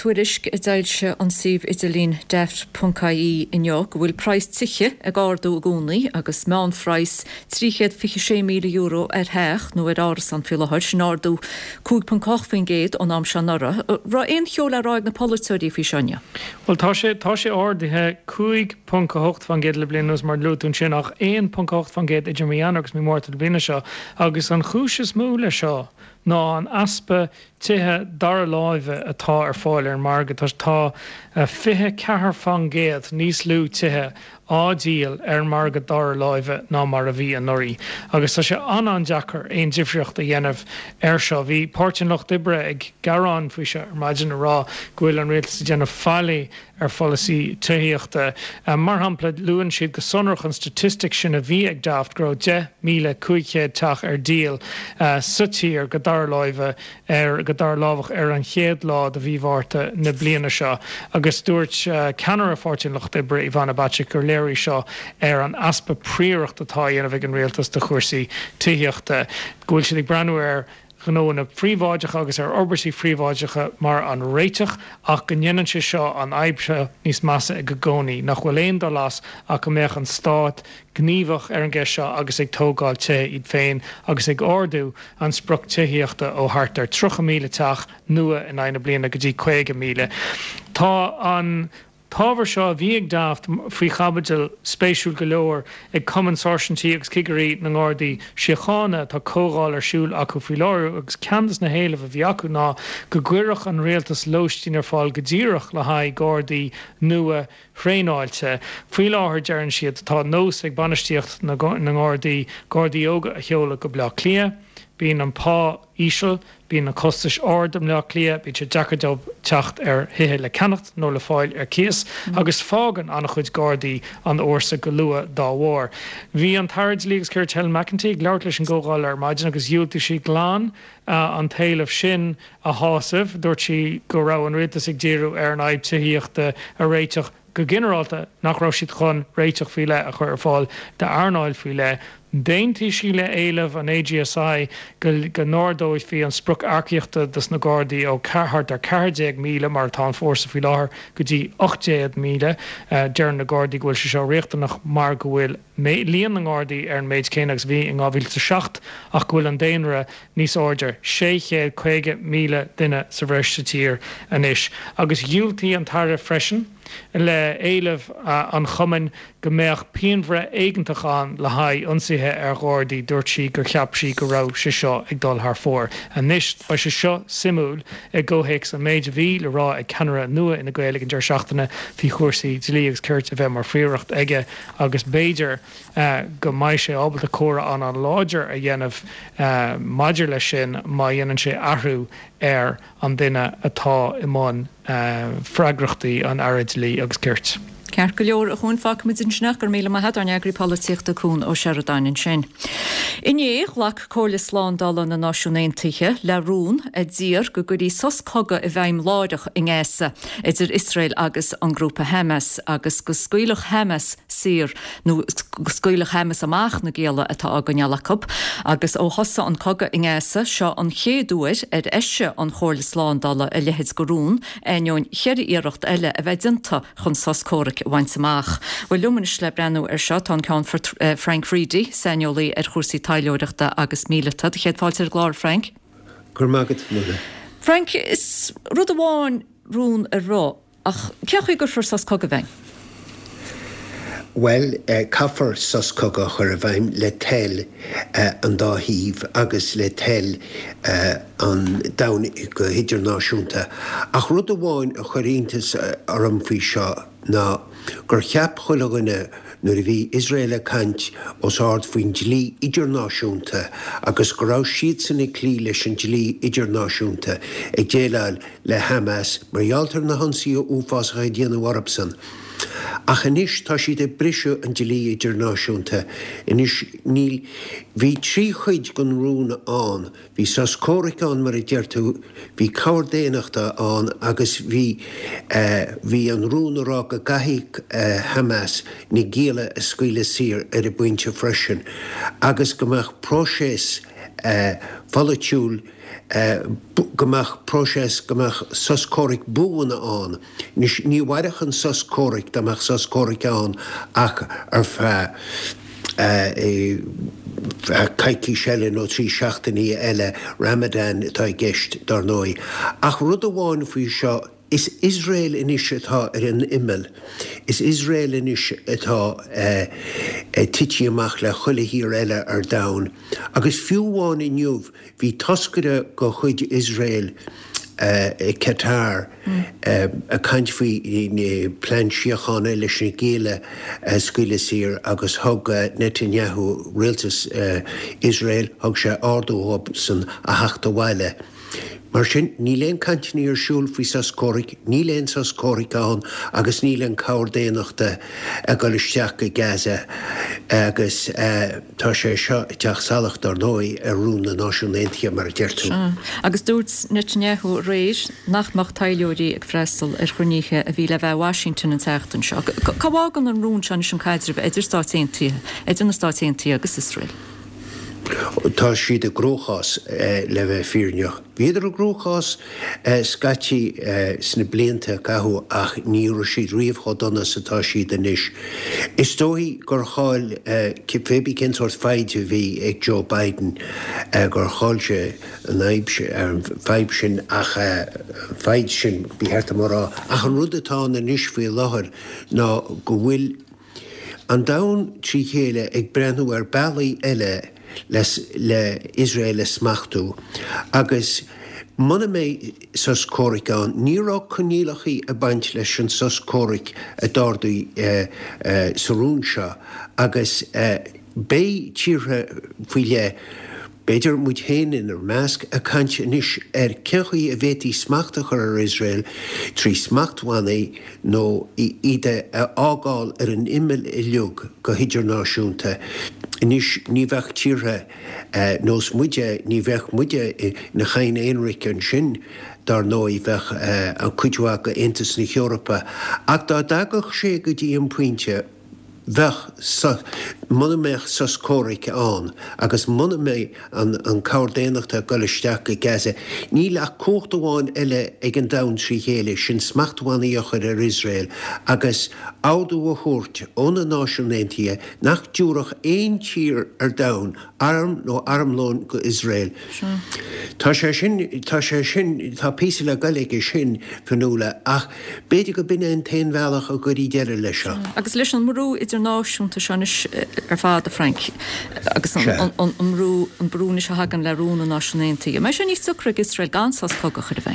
tuairisc i dailse an sih Italín deft.caí ineo go bhfuil price tiche a gáardú a gúnaí agus meán frais tríchéad fiche sé míle euro ar heach nó ar áras an fiúlathir sin ardú cúig pan cochfain géad an am sean nora. Ra éon cheola ráid na polúirí fi seine. Well tá sé tá sé ádathe cúig punca hocht fan géad le blianús mar lútún sin ach éon punca hocht fan géad idir míanagus mí mórta blina seo agus an chúis múla seo ná an aspa tithe dar láimhe atá ar fáil ar margad tá fithe cethar fan géad níos lú tithe ádíal ar margad dar láimhe ná mar a bhí an norí. Agus tá sé an an deachar éon difriocht a dhéanamh ar seo bhí páirtin loch dibre ag garán faoi se ar maidin rá gohfuil an réaltas a déanamh fálaí ar folaí tuíochta. Mar hampla luúann siad go sonrach an statistic sin a bhí ag daft gro de míle cuichéad teach ar díal sutíí ar go dar láimhe ar go dar lábhach ar an chéad lá a bhí bhharrta na bliana seo. Agus dúirt ceanar a fáirtin loch dibre Ivana Bacik gur léirí seo ar an aspa príocht atá dhéanamh ag an réaltas de chuirsaí tuíochta. Gúil siad ag breanúir Gó na príomháideach agus ar orbarsí príomháideacha mar an réiteach ach go nnéanann sé seo an aibse níos massa ag go gcónaí nach bhfuil éon dá las ach go méach an stát gníomhach ar an gceis seo agus ag tógáil te iad féin agus ag ordú an spruch tuíochta ó thart ar trocha míle teach nua in aine bliana go dtí chuige míle. Tá an Tábhar seo bhí ag daft faoi chabaidil spéisiúil go leor ag cumann sáirtí agus cigarí na ngádaí siochána tá cógáil ar siúil acu faoi leir agus ceantas na héalamh a bhí acu ná go gcuireach an réaltas lóistín ar fáil go ddíireach le haid gádaí nua hréanáilte. Faoi láthair dearann siad tá nós ag banistíocht na ngádaí gádaí óga a cheola go bla clia. Bíon an pá ísisiil, bíon na costais ardam le lia, bí sé deacadob techt ar hithe le cenacht nó le fáil ar cías, agus fágan anna chuid gádaí an orsa go lua dá mhór. Bhí an taird lígus céir Helen McEntee leabhart leis an ggógáil ar maidin agus dúilta sí glán an taobh sin a hásamh, dúirt si go rá an rialtas ag díriú ar an aib tuíochta a réiteach go generalta nach rá siad chun réiteach faoi le a chur ar fáil de airnáil faoi le. Déintí sí le éileh an A G S I go go nódóid hí an spruch arciachta dus na gádaí ó carthart ar cardéag míle mar tá fórsa faoi láthair go dtí ochtéad míle dearan na gádaí ghfuil se seo réachtanach mar go bhfuil líon na gádaí ar an méid céanagus bhí in gábhílte seacht ach go bhfuil an déanra níos áidir sé chéad chuige míle duine sa bhreiste tír anis. Agus dhiúltaí an taire freisin le éileh an chumann go méach peanmhre éigeantachán le haid ionsaithe ar gádaí dúirt si gur cheap si go rah sé seo ag dul th fór. A níos ba sé seo simúil ag ggóhéic an méid a bhí le rá ag ceanara nua ina Gaeilge an deir seachtainna hí chuirsaí dlí agus cuirt a bheith mar fríocht aige agus béidir go maiid sé ábalta córa an an láidir a dhéanamh maidir lei sin má dhéanann sé athhrú ar an duine atá imán freigrachtaí an aird lí agus cuirt. Ceart go leor a chuin fac mit in snach gur míle maithe ar neagraí políochta cún ó Searadainin sin. Iné lech cóla slándal na náisiúnéontaithe le rún a ddír go gurí sos coga i bheim láideach in ggéasa idir Israel agus an grúpa Hamas agus go scuilech Hamas sir nó scuilech Hamas amach na géala atá a gannealachab agus ó hosa an coga in ggéasa seo an chéadúir ar eise an chóla slándala a lehéid go rún aineoin cheir iirecht eile a bheith dinta chun sos córic Waintsamach. Well lumanis le brenn ar seo an cean for uh, Frank Reedy, seniolaí ar chósaí taileoireachta agus míleta. Chéad fáilte ar glár, Frank? Gur mágad fluga. Frank, is rud amháin rún a rá, ach ceach gur for sas cog a bhain? Well, uh, caffar sas coga chur a bhaim le tel uh, an dá híomh agus le tel uh, an dain go hidirnáisiúnta. Ach rud amháin a choiríntas uh, ar an faoi seo ná gur cheap chulaganna nuair a bhí Israel a caint os ard faoin dlí idirnáisiúnta agus go raibh siad sanna clí leis an dlí idirnáisiúnta ag déileáil le Hamas marghealtar na honsaí úfásacha déanamh Arabsan. Ach inis tá siad ag brisio an dlí idirnáisiúnta inis níl bhí trí chuid gon rúna an, bhí sas córic an mar a deirtú, bhí cabhardéanachta an agus bhí uh, bhí an rúnará go gaithigh uh, Hamas ní géala a scuile sir ar a buinte freisin agus go mbeadh prósés uh, folitiúil gomach proses gomach soscóric búna an. Ní bhaidech an soscóric damach soscóric an ach ar fe caiici sellin ó trí seachtaí eile Ramadan tá gceist dar nói. Ach rud amháin faoi seo is Israel inis atá ar an imel. Is Israel inis atá uh, uh, tití amach le chuile hir eile ar dain. Agus fiúháin inniuh hí toscada go chuid Israel Uh, Qatar mm. uh, a kaint fi in plan siochan eile sin géile uh, scuile sir agus thug uh, Netanyahu rialtas uh, Israel thug sé ardóhab san a heachta bhaile. Mar sin ní léon cantinní ar siúil faoi sascóric, ní léon sascóric an agus ní léon cabhair déanachta a go isteach go Gaza agus uh, tá sé seo teach salacht ar nói ar rún na náisiúntaithe mar a deirtú. Agus dúirt Netanyahu réir nachmach tailúirí ag freistal ar chruníe a bhí le bheith Washington an teachtain seo. Cabhágan an rún sean sin caiidir bh idir státíontaí, idir na státíontaí agus Israel. Tá siad a gróchás uh, le bheith fíorneach. Bhíidir a gróchás uh, scatí uh, sna blianta cathú ach níú siad riomhá donna satá siad anis. Is dóí gur cháil uh, cipfébí cintáir feide bhí ag Joe Biden uh, gur cháilte an feib sin ach uh, feid sin bíhearta marrá. Ach an rud atá na níos faoi láthair ná go bhfuil an dam trí chéile ag brenn ar bailí eile Les, le Israel le smachtú. Agus muna mé soscóric an, nírá conílachaí a baint leis an soscóric a dardaí uh, uh, sarún seo, agus uh, bé tíre faoi le beidir muid héanaan ar measc a caint inis ar cechaí a bhétí smachtach ar Israel trí smachthaí nó ide ágáil ar an imil i leog go hidirnáisiúnta. Inis ní bheith tíre uh, nós muide ní bheith muide uh, na chain éonric an sin dar nó i bheith uh, an cuidhá go intas na Eorpa. Ach dá dagach sé go dtí an puinte bheith muna méich soscóric an, agus muna mé an, an cabhair go isteach go Gaza. Ní le cócht amháin eile ag an dam trí chéile sin smachthaíochar ar Israel, agus áú a thuirt óna náisiúntaithe nach dúrach éon tír ar dam arm nó armlón go Israel. Sure. Tá sé sin tá sé sin tá písa le gaige sin fanúla ach beidir go bin an tain bhealach a gurí deire lei seo. Agus leis an marú idir náisiúnta seanis ar fád a Frank agus an mrú an brúna se hagan le rúna náisiúntaithe. Me sé níos sucra Israel gansás cogach ar bhain.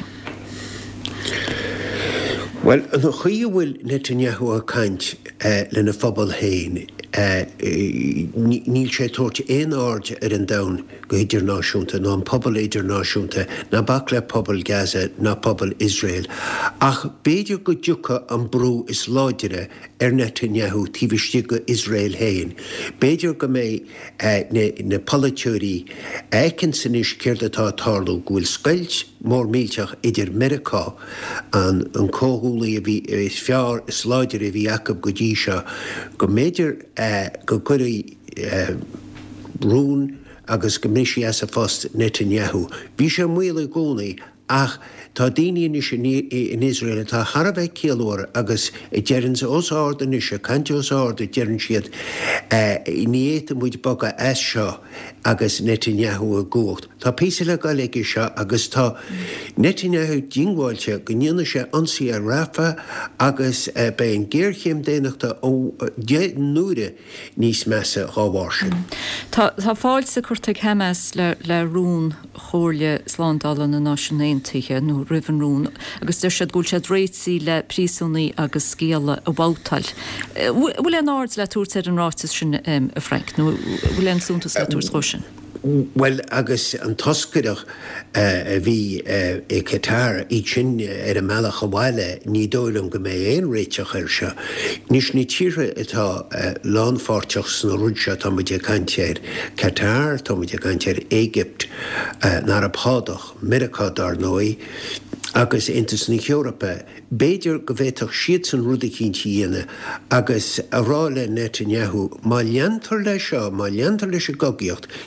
Well, an chuí bhfuil Netanyahu a caint uh, lena phobal héin, uh, níl sé tóirt éon áard ar an dam go idirnáisiúnta, ná an pobal idirnáisiúnta, na bach le pobal Gaza, na pobal Israel. Ach béidir go dúcha an brú is láidire ar Netanyahu tíbhiste go Israel héin. Béidir go mé uh, na, na politúirí écinn san is céird atá tarlú go bhfuil scoilt mór mílteach idir America an an cóhúlaí a bhí is fear is láidir a bhí acab go dtí seo go méidir uh, go cuirí uh, rún agus go misí as a fast Netanyahu. Bhí sé muile gcónaí ach tá daoine in Israel tá Harbheith céalúir agus i dearann os áda níise cante os áda dearann siad i níéta muid boga as seo agus Netanyahu a gúcht. Tá písa le gaige seo agus tá Netanyahu dingháilte go nníana sé ansaí a rafa agus be an ggéirchéim déanaachta ó dé nuaire níos measa gáhhairse. Tá fáil sa chuirta Hamas le, le rún chóirle sláándála na náisiúntaithe nó rihan rún, agus de siad gúil siad réitsaí le prísúnaí agus scéala a bhátal. Bhfuil an áard le túirt ar an rátas sin um, a Frank, nó bhfuil an súntas le túirt sin? Well, agus an toscadach a bhí i Qatar í sin ar a meach a bhile ní dóilm go mé éon réiteach ar seo. Nís ní tíre atá lánfáteach san rúdse tá muide cantéir Qatar, tá muide cantéir Égypt nar a pádach America dar nói agus intas na Eorpa. Béidir go bhhéach siad san rúda cinnti dhéana agus a rá le Netanyahu má leantar lei seo, má leantar leis a gogaíocht ní lánach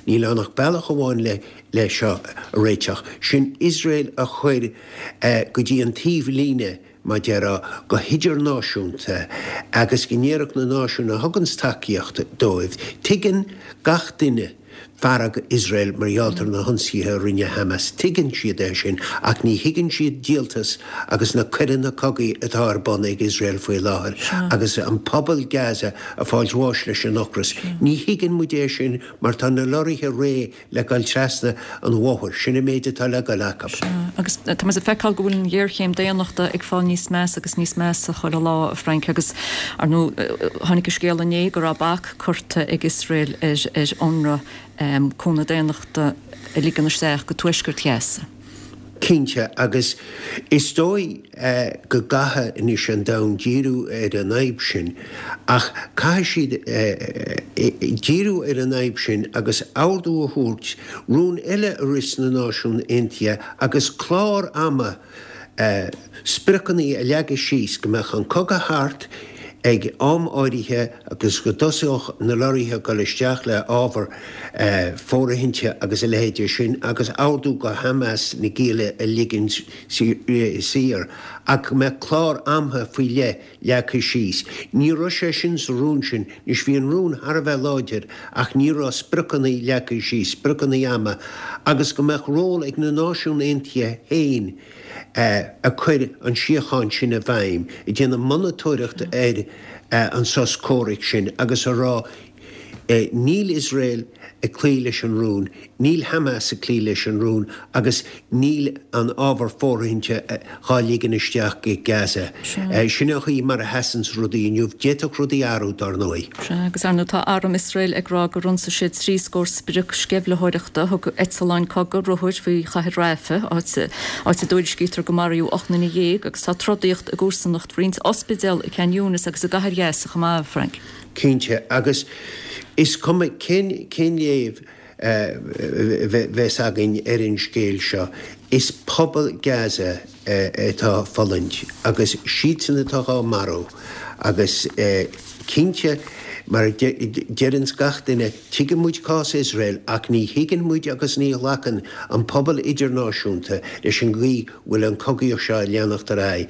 nach bailach bháin le le seo réiteach. Sin Israel a chuir go dtí an taobh líne má dearrá go hiidir náisiúnta agus gnéireach na náisiúna thugans takeíocht dóibh. Tuigeann gach duine farag Israel marghealtar na honsíthe rinne Hamas. Tuigeann siad é sin ach ní higann siad díaltas agus na cuireann na cogaí atá ar bon ag Israel faoi láthair. Agus an pobl Gaza a fáil ráis leis an ochras. Ní higann mu é sin mar tá na lorithe ré le gáil trasna an bhóthir sinna méide tá le go lechab. Agus tá a feicáil go bhfuil dhearchéim déanachta ag fáil níos meas agus níos meas a chuir lá a Frank agus ar nó tháinig scéal ané go rabach curta ag Israel ar onra cúna déanachta i lígan isteach go tuisgur theasa. Cínte agus is dói uh, go gatha inis an dam díú ar an naib sin ach cai siad díú ar an naib sin agus áardú a thuirt rún eile a ris na náisiún India agus chlár ama uh, spricanaí a leaga síos go meach an coga hart ag am áirithe agus go dosaoch na lorithe go leisteach le ábhar uh, fórahinte agus a lehéidir sin agus áardú go Hamas na géile a ligann sír ach me chlár amtha faoi le lecha síos. Ní ra sé sin sa rún sin nís bhí an rún har bheith láidir ach ní ra spricanaí lecha síos, spricanaí ama agus go meach ról ag na náisiún India héin Uh, a chuir an siocháin sin a bhaim, i dtéanana monatóireacht ar uh, an sos córic sin agus a rá uh, níl Israel a clí leis an rún, níl Hamas a clí leis an rún agus níl an ábhar fórhainte cháilígan isteach go Gaza. Sinach í mar a hasans rudaí nniuh déach rudaí áú dar nói. Agus ar tá áram Israel ag rá go runsa siad trí scór spireach sceblehoireachta thug etsaláin cogur rothúir faoi chaid ráife áit dúid scítar go marú ochna na dhéag agus tá trodaíocht a gúsannacht rins ospidéal i Ceanúnas agus a gahar dhéasa go má Frank. Cínte agus is cum cin léomh bheits agin ar an scéil seo, is pobl Gaza atá fallant agus siad sanna tá maró agus cínte mar dearann gach duine tuigeann muid cás Israel ach ní higann muid agus ní lecan an pobl idirnáisiúnta leis an gí bhfuil an cogaíoch seo leannacht rá.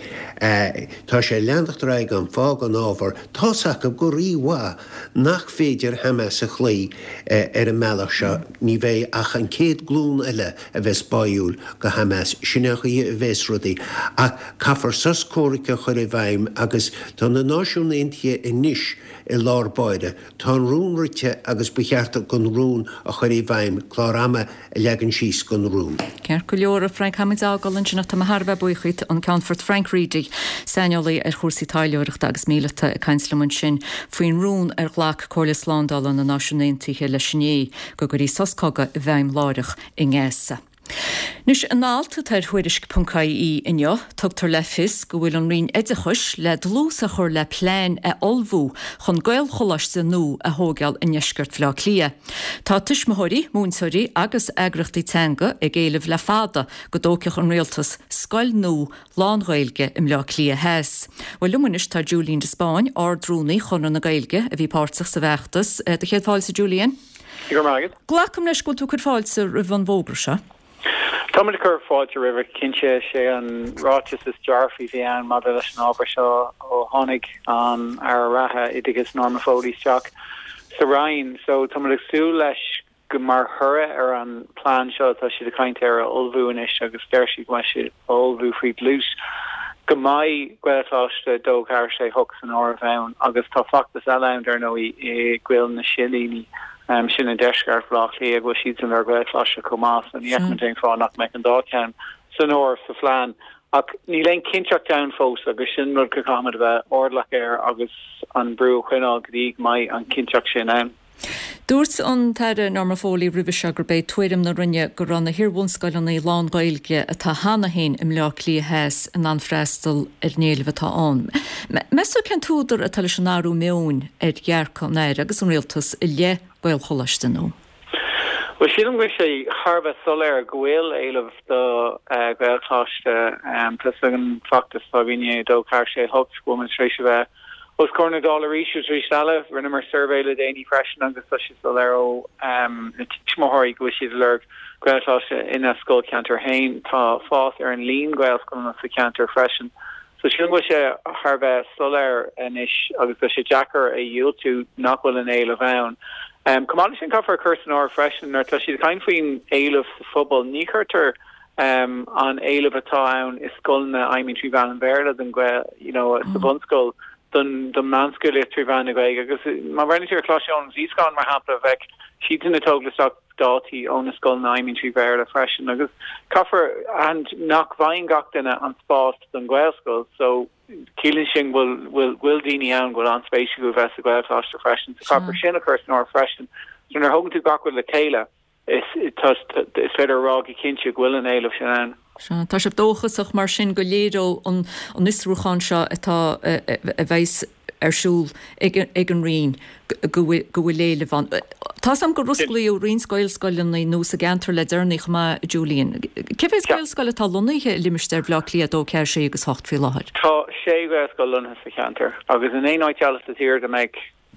Tá sé leannacht rá an fág an ábhar, táach go go ríomhá nach féidir Hamas a chlí ar an meach seo, ní bheith ach an céad glún eile a bheits baúil go Hamas sinach í a bheits rudaí ach caafar sos cóirice chuir a bhaim agus tá na náisiún India i níis i lár báide, tá rúnrite agus becheartta gon rún a chuir í bhaim chlárama a legan síos gon rún. Ceir go leor a Frank Hamidágalann sin tá Harbeh buchaid an Countfort Frank Reedy Sainolaí ar chósaí táileoireachta agus míleta a Cainslamann sin faoin rún ar ghlach Corlas Lándála na náisiúnaontaithe le sinné go gurí soscoga i bhaim láireach i ngéasa. Nus an álta tar thuirisc puncaí inneo, tugtar le fis go bhfuil an rion éidechus le dlús a chur le pléin a olbhú chun gail choláiste nó a thógeal in neisgurt bhlá clia. Tá tuismothirí, múnsairí agus eagrachtaí teanga ag éileh le fada go dóceach an réaltas scoil nó lán-ghailge im le clia heas. Bhfuil lumanis tá Julian de Spáin ardrúnaí chun na gailge a bhí páirteach sa bheachtas. De chéad fáil sa Julian? Igur mágad. Glacham leis go tú chud fáil sa Ribhan Bógra se? Táid gur fáilte rih cinse sé an ráis is jarfií bhí an mad leis an ábhar seo ó tháinig an ar rathe idigus normafódíteach sa rain, so táid agsú leis go mar thure ar an plán seo tá siad a cainte ar olbhúis agus deirsigh me si olbhú faoi lús. Go mai gweláiste dóchar sé thug san áir bhain agus tá factas eile ar nó i gcuil na silíní. Um, sin a deisgar flach lé a go siad an ar gweláiste comás an dhéachmanting fá nach me an dácean san óir sa phláán. Ach ní len cinteach down fós agus sin ru go chamad bheith ordlach air agus an brú chuineál gríg mai an cinteach sin an. Dúirt an teire normafólí ribh se gur bé tuairim na rinne go ran na hirbhúnscail an é lán gailge a tá hana héin im le lí heas an an freistal ar néileh tá an. Mesú cen túidir a tal se náú meún ar gghearcha néir agus an réaltas i le gail choláiste nó. Well sí an gwi sé Harbeh soléir gohfuil éileh do gailchláiste plus an factas tá bhíine dó car sé thug go man trééis bheith Os corna dollar issues ristala rinnemer survey le déni freshen agus such solero um tmahori go si lurg gwelta in a school canter hain tá fás ar an lean gwels go sa canter freshen. So sin go se harbe solar en is agus se jacker a yield to nachwil an ale of own. Um, Command sin cover Kirsten or freshen or she the kind feen ale of football nikerter um on ale of a town is skulna I mean tri van verda than you know a sabun skull dun the manskul is tri van agus ma renniger closion ziskan mar hapla vec she didn't togla stock dati on a skull na I mean tri verda freshen agus cover and knock vine gachtina on spot than gwell skull so Keeling will will will dini an go on space go vest go foster freshen so copper shin a person or freshen so they're hoping to back with the Kayla is it touched it's better roggy kinchig will an ale of Shannon. Tá sé dóchasach mar sin go léadó an an isrúchan seo atá a bheits arsúl ag an rion go bhfuil léile van. Tá sam go rusclaí ó rion scoilscoilin na nó a gantar le dúrnaich má Julian. Cefh scoilscoil atá lonnaithe limirsteir bhlá cliadó ceir sé agus hocht fi láthir. Tá sé bheitscoil lonnaithe sa cantar agus in éon áitealas a tíir go méid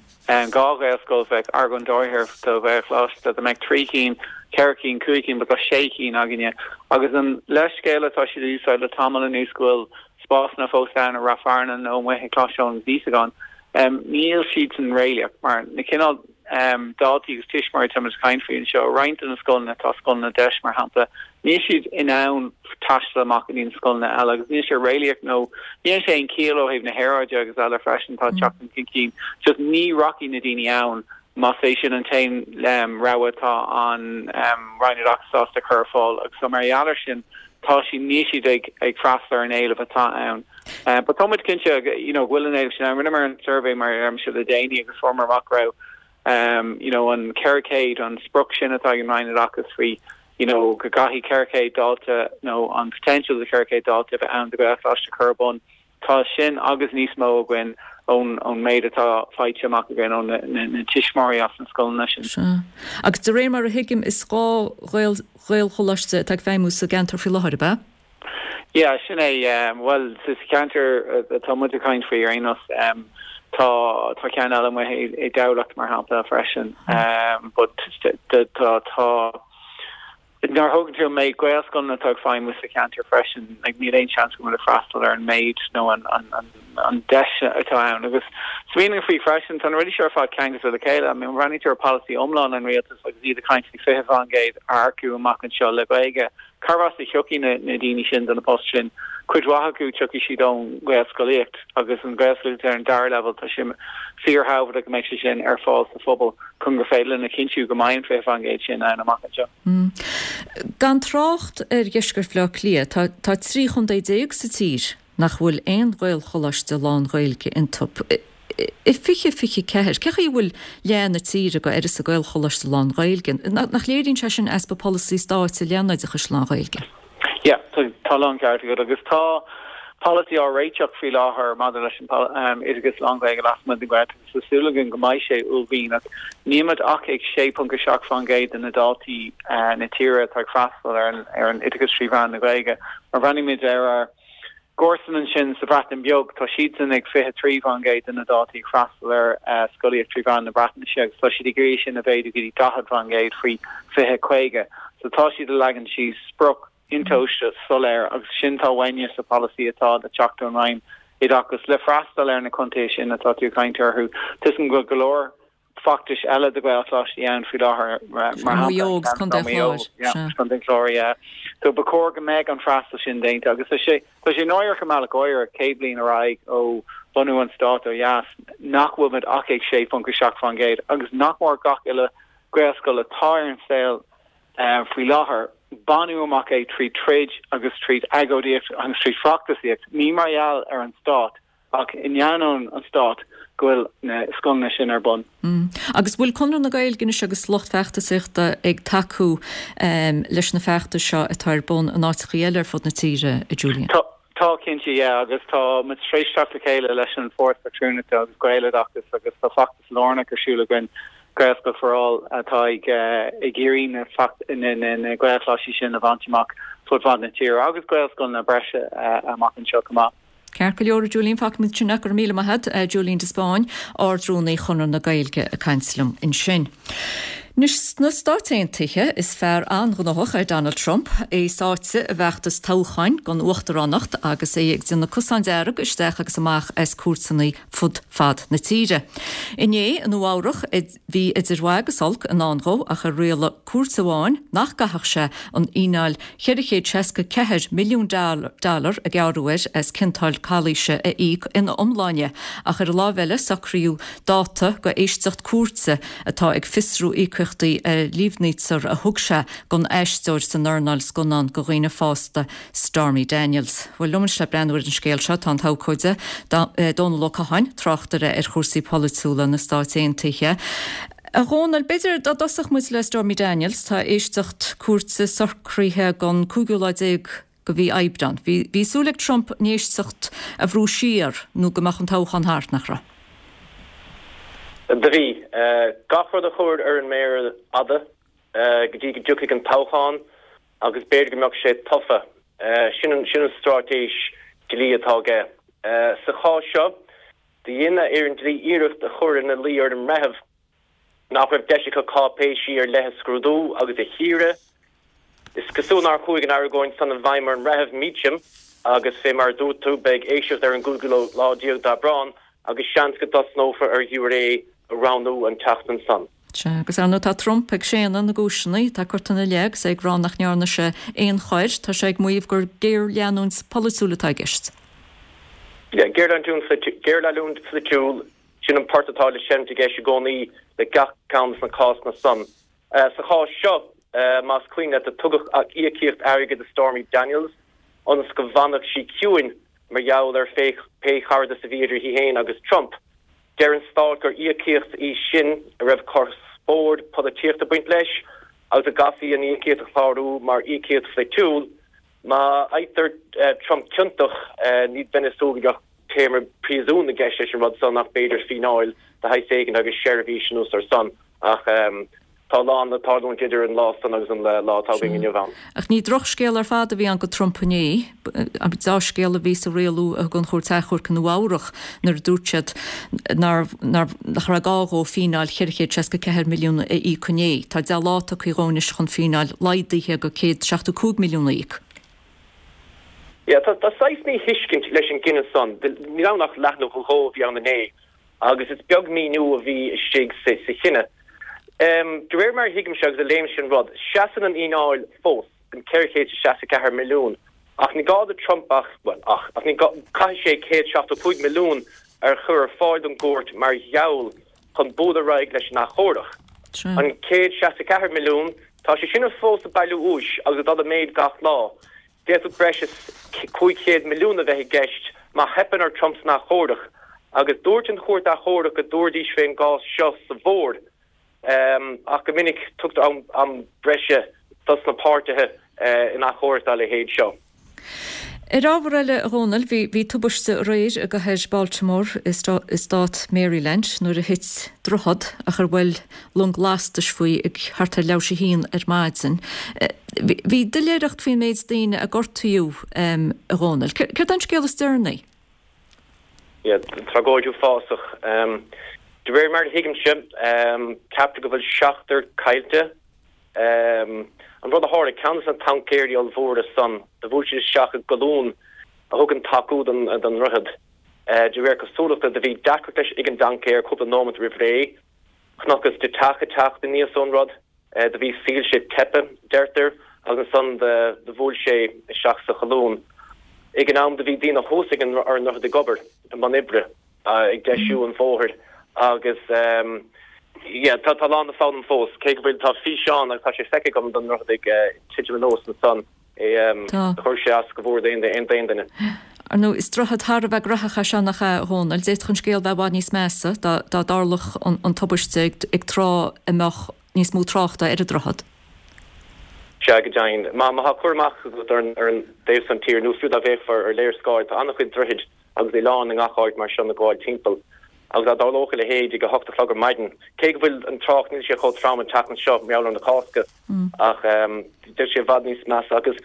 an gá bheitscoil bheith argon dóithir do bheith lás do méid trícín Kerkin, Kuikin, but shaking agin agus an leis scale tá si úsáid le tamil an úscoil spásna fóstan a rafarnan ó me cláisiún dísagan. Um, níl sheets an réileach mar na cinál um, dátí gus tiismar tamas caiinfriún seo reinint an scoil na tá scoil na deis mar hapla. Ní siad in ann tasla amach an scoil na eile agus ní sé réileach nó ní sé an kilo heh na heráide agus eile freisin tá teach an cincín just ní rocky na daine ann. Má sé sin an tain um, rawatá an um, reinid achsás de curfáil agus so mar ealar sin tá si níisiid ag ag frastar an éile atá ann. Uh, but tomid kinse you know will an éile sin rinnemer an survey mar am si le déine agus former macro um, you know an Kercade an spruc sin atá an reinid achas frí you know go gahi Kercade dalta no an potential the Kercade dalta if an de go flash de carbon tá sin agus níos mó gin on on méid atá feite amach again on na tiismarí as an scoil nation. Agus de ré mar a hiigim is gá réil réil cholaiste ag féimú a gantar fi láthir ba? Yeah, sin é um, well sis cantar tá mu a kaint fao anos um, tá tá cean eile mu é dalacht mar hapla freisin um, but tá tá nar hogan to méid gweascon na tug fáin with the canter freshen like ní ein chance go a frastal ar an maid no an an an an de atá an agus swing free freshen tan really sure fá kangus of the Kayla I mean running to a policy omlan an realtas like the kind of fi van gate arcu mac and show le bega carvas the chuki na nadini shin an a postin quid wahaku chuki she don gweascolicht agus an gweascol an dar level to shim fear how like make sin air falls the football kunga fail in a kinchu go main fi van gate shin an a mac and show Gan trácht ar gheisgur flá clia tá trí chun déag sa tír nach bhfuil éon ghail cholaiste lán ghailge in top. I fiche fiche ceir, cecha bhfuil leanna tíre go ar is a ghail cholaiste lán ghailge. Nach léirín se sin espa policy stáit sa leannaid a chus lán ghailge. Ja, tá lán ceart go agus tá policy á réiteach fi láthair mad um, is agus langvé go lasma de gwe so sulgan go mai sé ulvín nímad ach ag sé punca seach fan géid in adaltí uh, na tíre tag frastal ar an ar an itigus trí van na gweige mar running mid ar ar Gorson an sin sa bratin biog tá sian ag fihe trí van géid in adaltí frastal ar uh, scoí trí van na bratin seag so si degré sin a bhéidir gotí dahad van géid frí fihe chuige so tá si de legan si spruc intoiste soléir agus sintá waine sa policy atá de Chachton Ryan it agus le frastal ar na contation atá tú kaintar who tussen go galore factish eile de gweilflash an fi láthir mar jogs chun Gloria so becor go meg an frastal sin déint agus sé cos sé nóir go mal goir cablin a raig ó bunú an stát ó jas nachwomid ach ag sé funca seach fan géid agus nachmór gach ile gweascoil a táir an saoil uh, fi láthair Banu amach é trí trade agus trí agodíocht agus trí frachtasíocht ní marall ar an stát ach inheanón an stát gohfuil na scona sin ar bun. Mm. Agus bhfuil conú na gail gine agus locht feachta sichta ag taú um, leis na feachta seo atá bun an áitiíar fod na tíre a Julian. Tá cinnte yeah, agus tá mit tréisteach chéile leis an fórt patrúnata agus gréile agus agus tá factas lánach arsúla gin Gweascoil for all atá ag ag géirín fact in in in gweasclaí sin a bhaintach fud van na tír agus gweascoil na breise amach an seo cumá. Cear go leor Julian Fackmid sinna gur míle maithad Julian de Spáin á drúnaí chunar na gailge a cainslum in sin. Nus na státeantaithe is fear anghnoch ar Donald Trump é sáte a bheachtas táchain gan uachtarránacht agus é ag na cosán dearag isteach agus amach as cuasaí fud fad na tíre. Iné an uárach bhí idirhagus solc an anró a chu réala cuasaháin nach gathach se an ináil cheirichéad seaca ceithir milliún dollar a gearúir as cintáil cálíise a íc ina omláine a chu láhheile sacríú dáta go éistecht cuasa atá ag fisrú íc chuchtaí a líomhnítsar a thugse gon éisteir san Arnalds gunán go réine fásta Stormy Daniels. Bhfuil lumas le breanúir an scéil se tá tácóide dóna lochaáin trachtare ar chósaí polúla na státeantaithe. A gháinal beidir a dosach mu le Stormy Daniels tá éistecht cuasa sorcríthe gon cúgiúlaidéag go bhí aibdan. Bhí súlaigh Trump néistecht a bhrú siar nó go mach an táchan háart nach ra. Drí gachar a chuir ar an méir ada go dtí go dúcha an táchaán agus béir go meach sé tofa sin an stratéis dilí atá ge. Sa chá seo de dhéine ar an dlí iirecht a chuir na lí ar an rehebh nach raibh deise go cápéisí ar lethe scrúdú agus a híre. Is cosúnar chuig an airgóin san an bhaimar an rehebh mítim agus fé mar dú tú beag éisiocht ar an Google ládíog da brán agus seans go tá snófa ar hiúré aroundú an teachtan san. Agus an tá Trump ag séan na gúisinaí tá chuirtainna leag sé ag rán nach nearna se éon choir tá sé ag muomh gur géir leanúns polúlatá gist. Géir leún fliúil sin an partatá le sin te géisi gcónaí le gach cans na cás na san. Sa chá seo más cuioine a tugach ach íochíocht airige de Stormy Daniels ans go bhanach sí ciúin mar jaall ar fé pé charda sa bhíidir hí héin agus Trump. Darren Stalker íochíocht í sin a raibh corspór pod a tíocht a buint leis agus a gafií an íochíocht a fáú mar íochíocht fleitúil má aitar Trump ciúntach ní Venezuela témer príún na geis sin rud san nach beidir fináil de haigh agus sheriffíisiú ar san ach tá lá na táún idir an lá san agus an látábing in bhan. Ach ní droch scéal ar fád a bhí an go Trumpané a dá scéal a ví a réalú a gon chóirteachúir can áireach nar dúrtead nach ra gáó fináil cheirchéad seaca ceithir milliúna a í chuné, Tá de láta churónis chun fináil leidíthe go céad seachtú milliúna íc. Ja, tá seis mí hiiscint leis an Guinness san, ní nach lethnú go hó bhí an nané, agus is beag mí nu a bhí stig sa chinine. Um, Dweir mar hiigem se a léim sin rod, seaan an ináil fós an ceirchéad seaca ceithir milliún, ach ní gád a Trumpach, well, ach, ach ní cai sé céad seachtú púig milliún ar chur fáid an gúirt mar jaall chun bód a raig leis nach chóireach. An céad seaca ceithir milliún, tá sé sinna fós a bailú ús agus dad a méid gach lá. Déú breis chuigchéad milliún a bheith geist má hepan ar Trumps nach chóireach, agus dúirt an chóirt a chóireach a dúirdís féin gás seo sa bhór. Um, ach go minic tucht an, an breise tas na páirtethe uh, in a chóirtá le héad seo. Er ábharile Ronald hí tubaiste réir a go heis Baltimore is stát Maryland nuair a hit drochad a chu bhfuil long lastas faoi ag hartar leabhar sé híon ar maidsin. Bhí duléireacht faoin méid daoine a gortaíú um, Ronald. Cir an scéal stearnaí? Ja, tragóidú fásach. Um, De ver mar higemse um, cap go bhfuil seachtar caiilte um, an rud a háir can an tancéirí al bhór a san de bhú se seach galún a thug an taú an an ruhad de ver cosúlachta de bhí dacrteis ag an dancéir cúpla nóment rihré chnagus de tacha tacht in níos son rod de bhí síl sé tepe deirtar agus san de de bhúil sé seach sa galún ag an am de bhí dína hósig an ar nach de gobar an man ibre ag deisiú an fóhard. Agus um, yeah, tá tá lá na fád an fós, cé go bhfuil tá fi seán agus tá sé feice gom don ruch ag tiidir nós na san é chuir sé as go bhór daon aon daine. Ar nó is drocha tar bheith grachacha se nach hónal, déit chun scéal bheith bhá níos measa, dá dálach an tubaiste ag trá amach níos mú tráchta ar a drochad. Se go dein, má má ha chuirmach ar an déobh san tír nó fiúd a bheith ar léir scáid, tá annach chuid droid agus é lán an gaáid mar se na gáil timppel. agus a dálocha le héid go hochtta flaggur maidin. Cé bhfuil an troch ní sé cho tram an tatan seo meall an na cáca ach um, dir sé bhd níos meas agus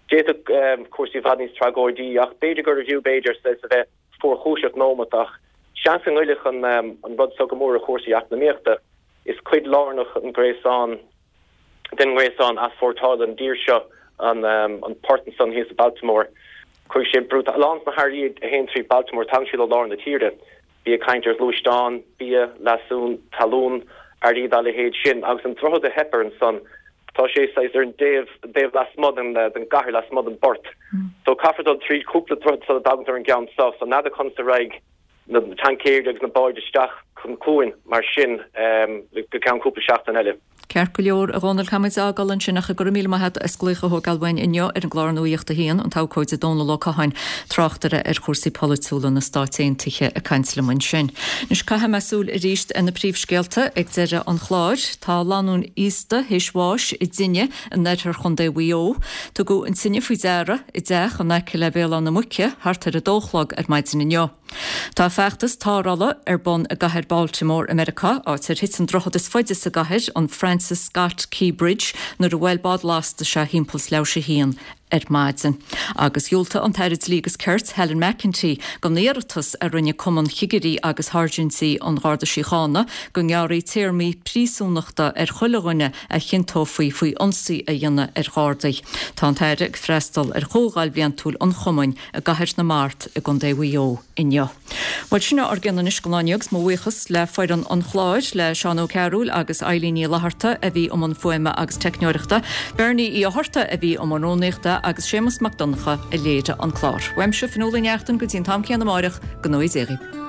Déta cuasí bhadníos tragóidí ach beidir gur review Beiidir sa bheith fórchúiseach nómatach. Sean an ghuiilech an an bud so gomór a chósaí ach na míochta is cuid lánach an gréán den gréán as fortá an dír seo an um, an Parkinson hís a Baltimore. Cruig sé brúta lás na Harriad a hen trí Baltimore tan si lá na tíre. Bí a kainter Louisán, bí a lasún talún arí dal héad sin agus an tro a hepper an son. Tá sé seis er an Dave Dave las mod an den gahir las mod an bort. Mm. So kaferdal trí kúpla trod so dagar an gaan so so na kon sa raig na tankéir agus na boide stach kun cooin mar sin um go kan kúpla seach an elle. Ceir go leor a gáil chaid ágalann sin nach go míle maithe isclúcha thu galhain inneo ar an gláirnúíochtta híon an tácóid a dóna le chaáin trachtara ar chósaí polúla na státéontaithe a caiinslamin sin. Nus caithe meúil i ríist ina príomhscéalta ag deire an chláir tá lanún ísta hisháis i dine an neidir chun dé bhío, Tá go an sinne faoi deire i d deach an neice le béal na muice hartar a dóchlag ar maidin inneo. Tá feachtas tárala ar bon a gahir Baltimore, America áit ar hit an drochad is foiide a gahir an Francis Scott Key Bridge nar a bhfuil bad lásta se himpuls leis sé hían ar maidin. Agus júlta an teirid lígus Kurt Helen McEntee go néaratas a rinne cuman chigirí agus hargency an gáda síána go ngearí tíirmí prísúnachta ar chuileghine a chintófaí faoi onsaí a dhéine ar gádaí. Tá an teirig freistal ar chógáil bhíon túil an chumain a gahir na mát a gon déhío inneo. Bhaid sinna ar gannn iscoláneogs má bhuichas le foiid an an chláid le Seán Ó Cearúil agus Eilíní Laharta a bhí om an foiime agus techneoireachta, Bernie í a horta a bhí om an rónéachta agus Séamus McDonagha a léide an chlár. Weimse fanolaíneachtain go dtíon tam ceanna máireach go nóid éiri.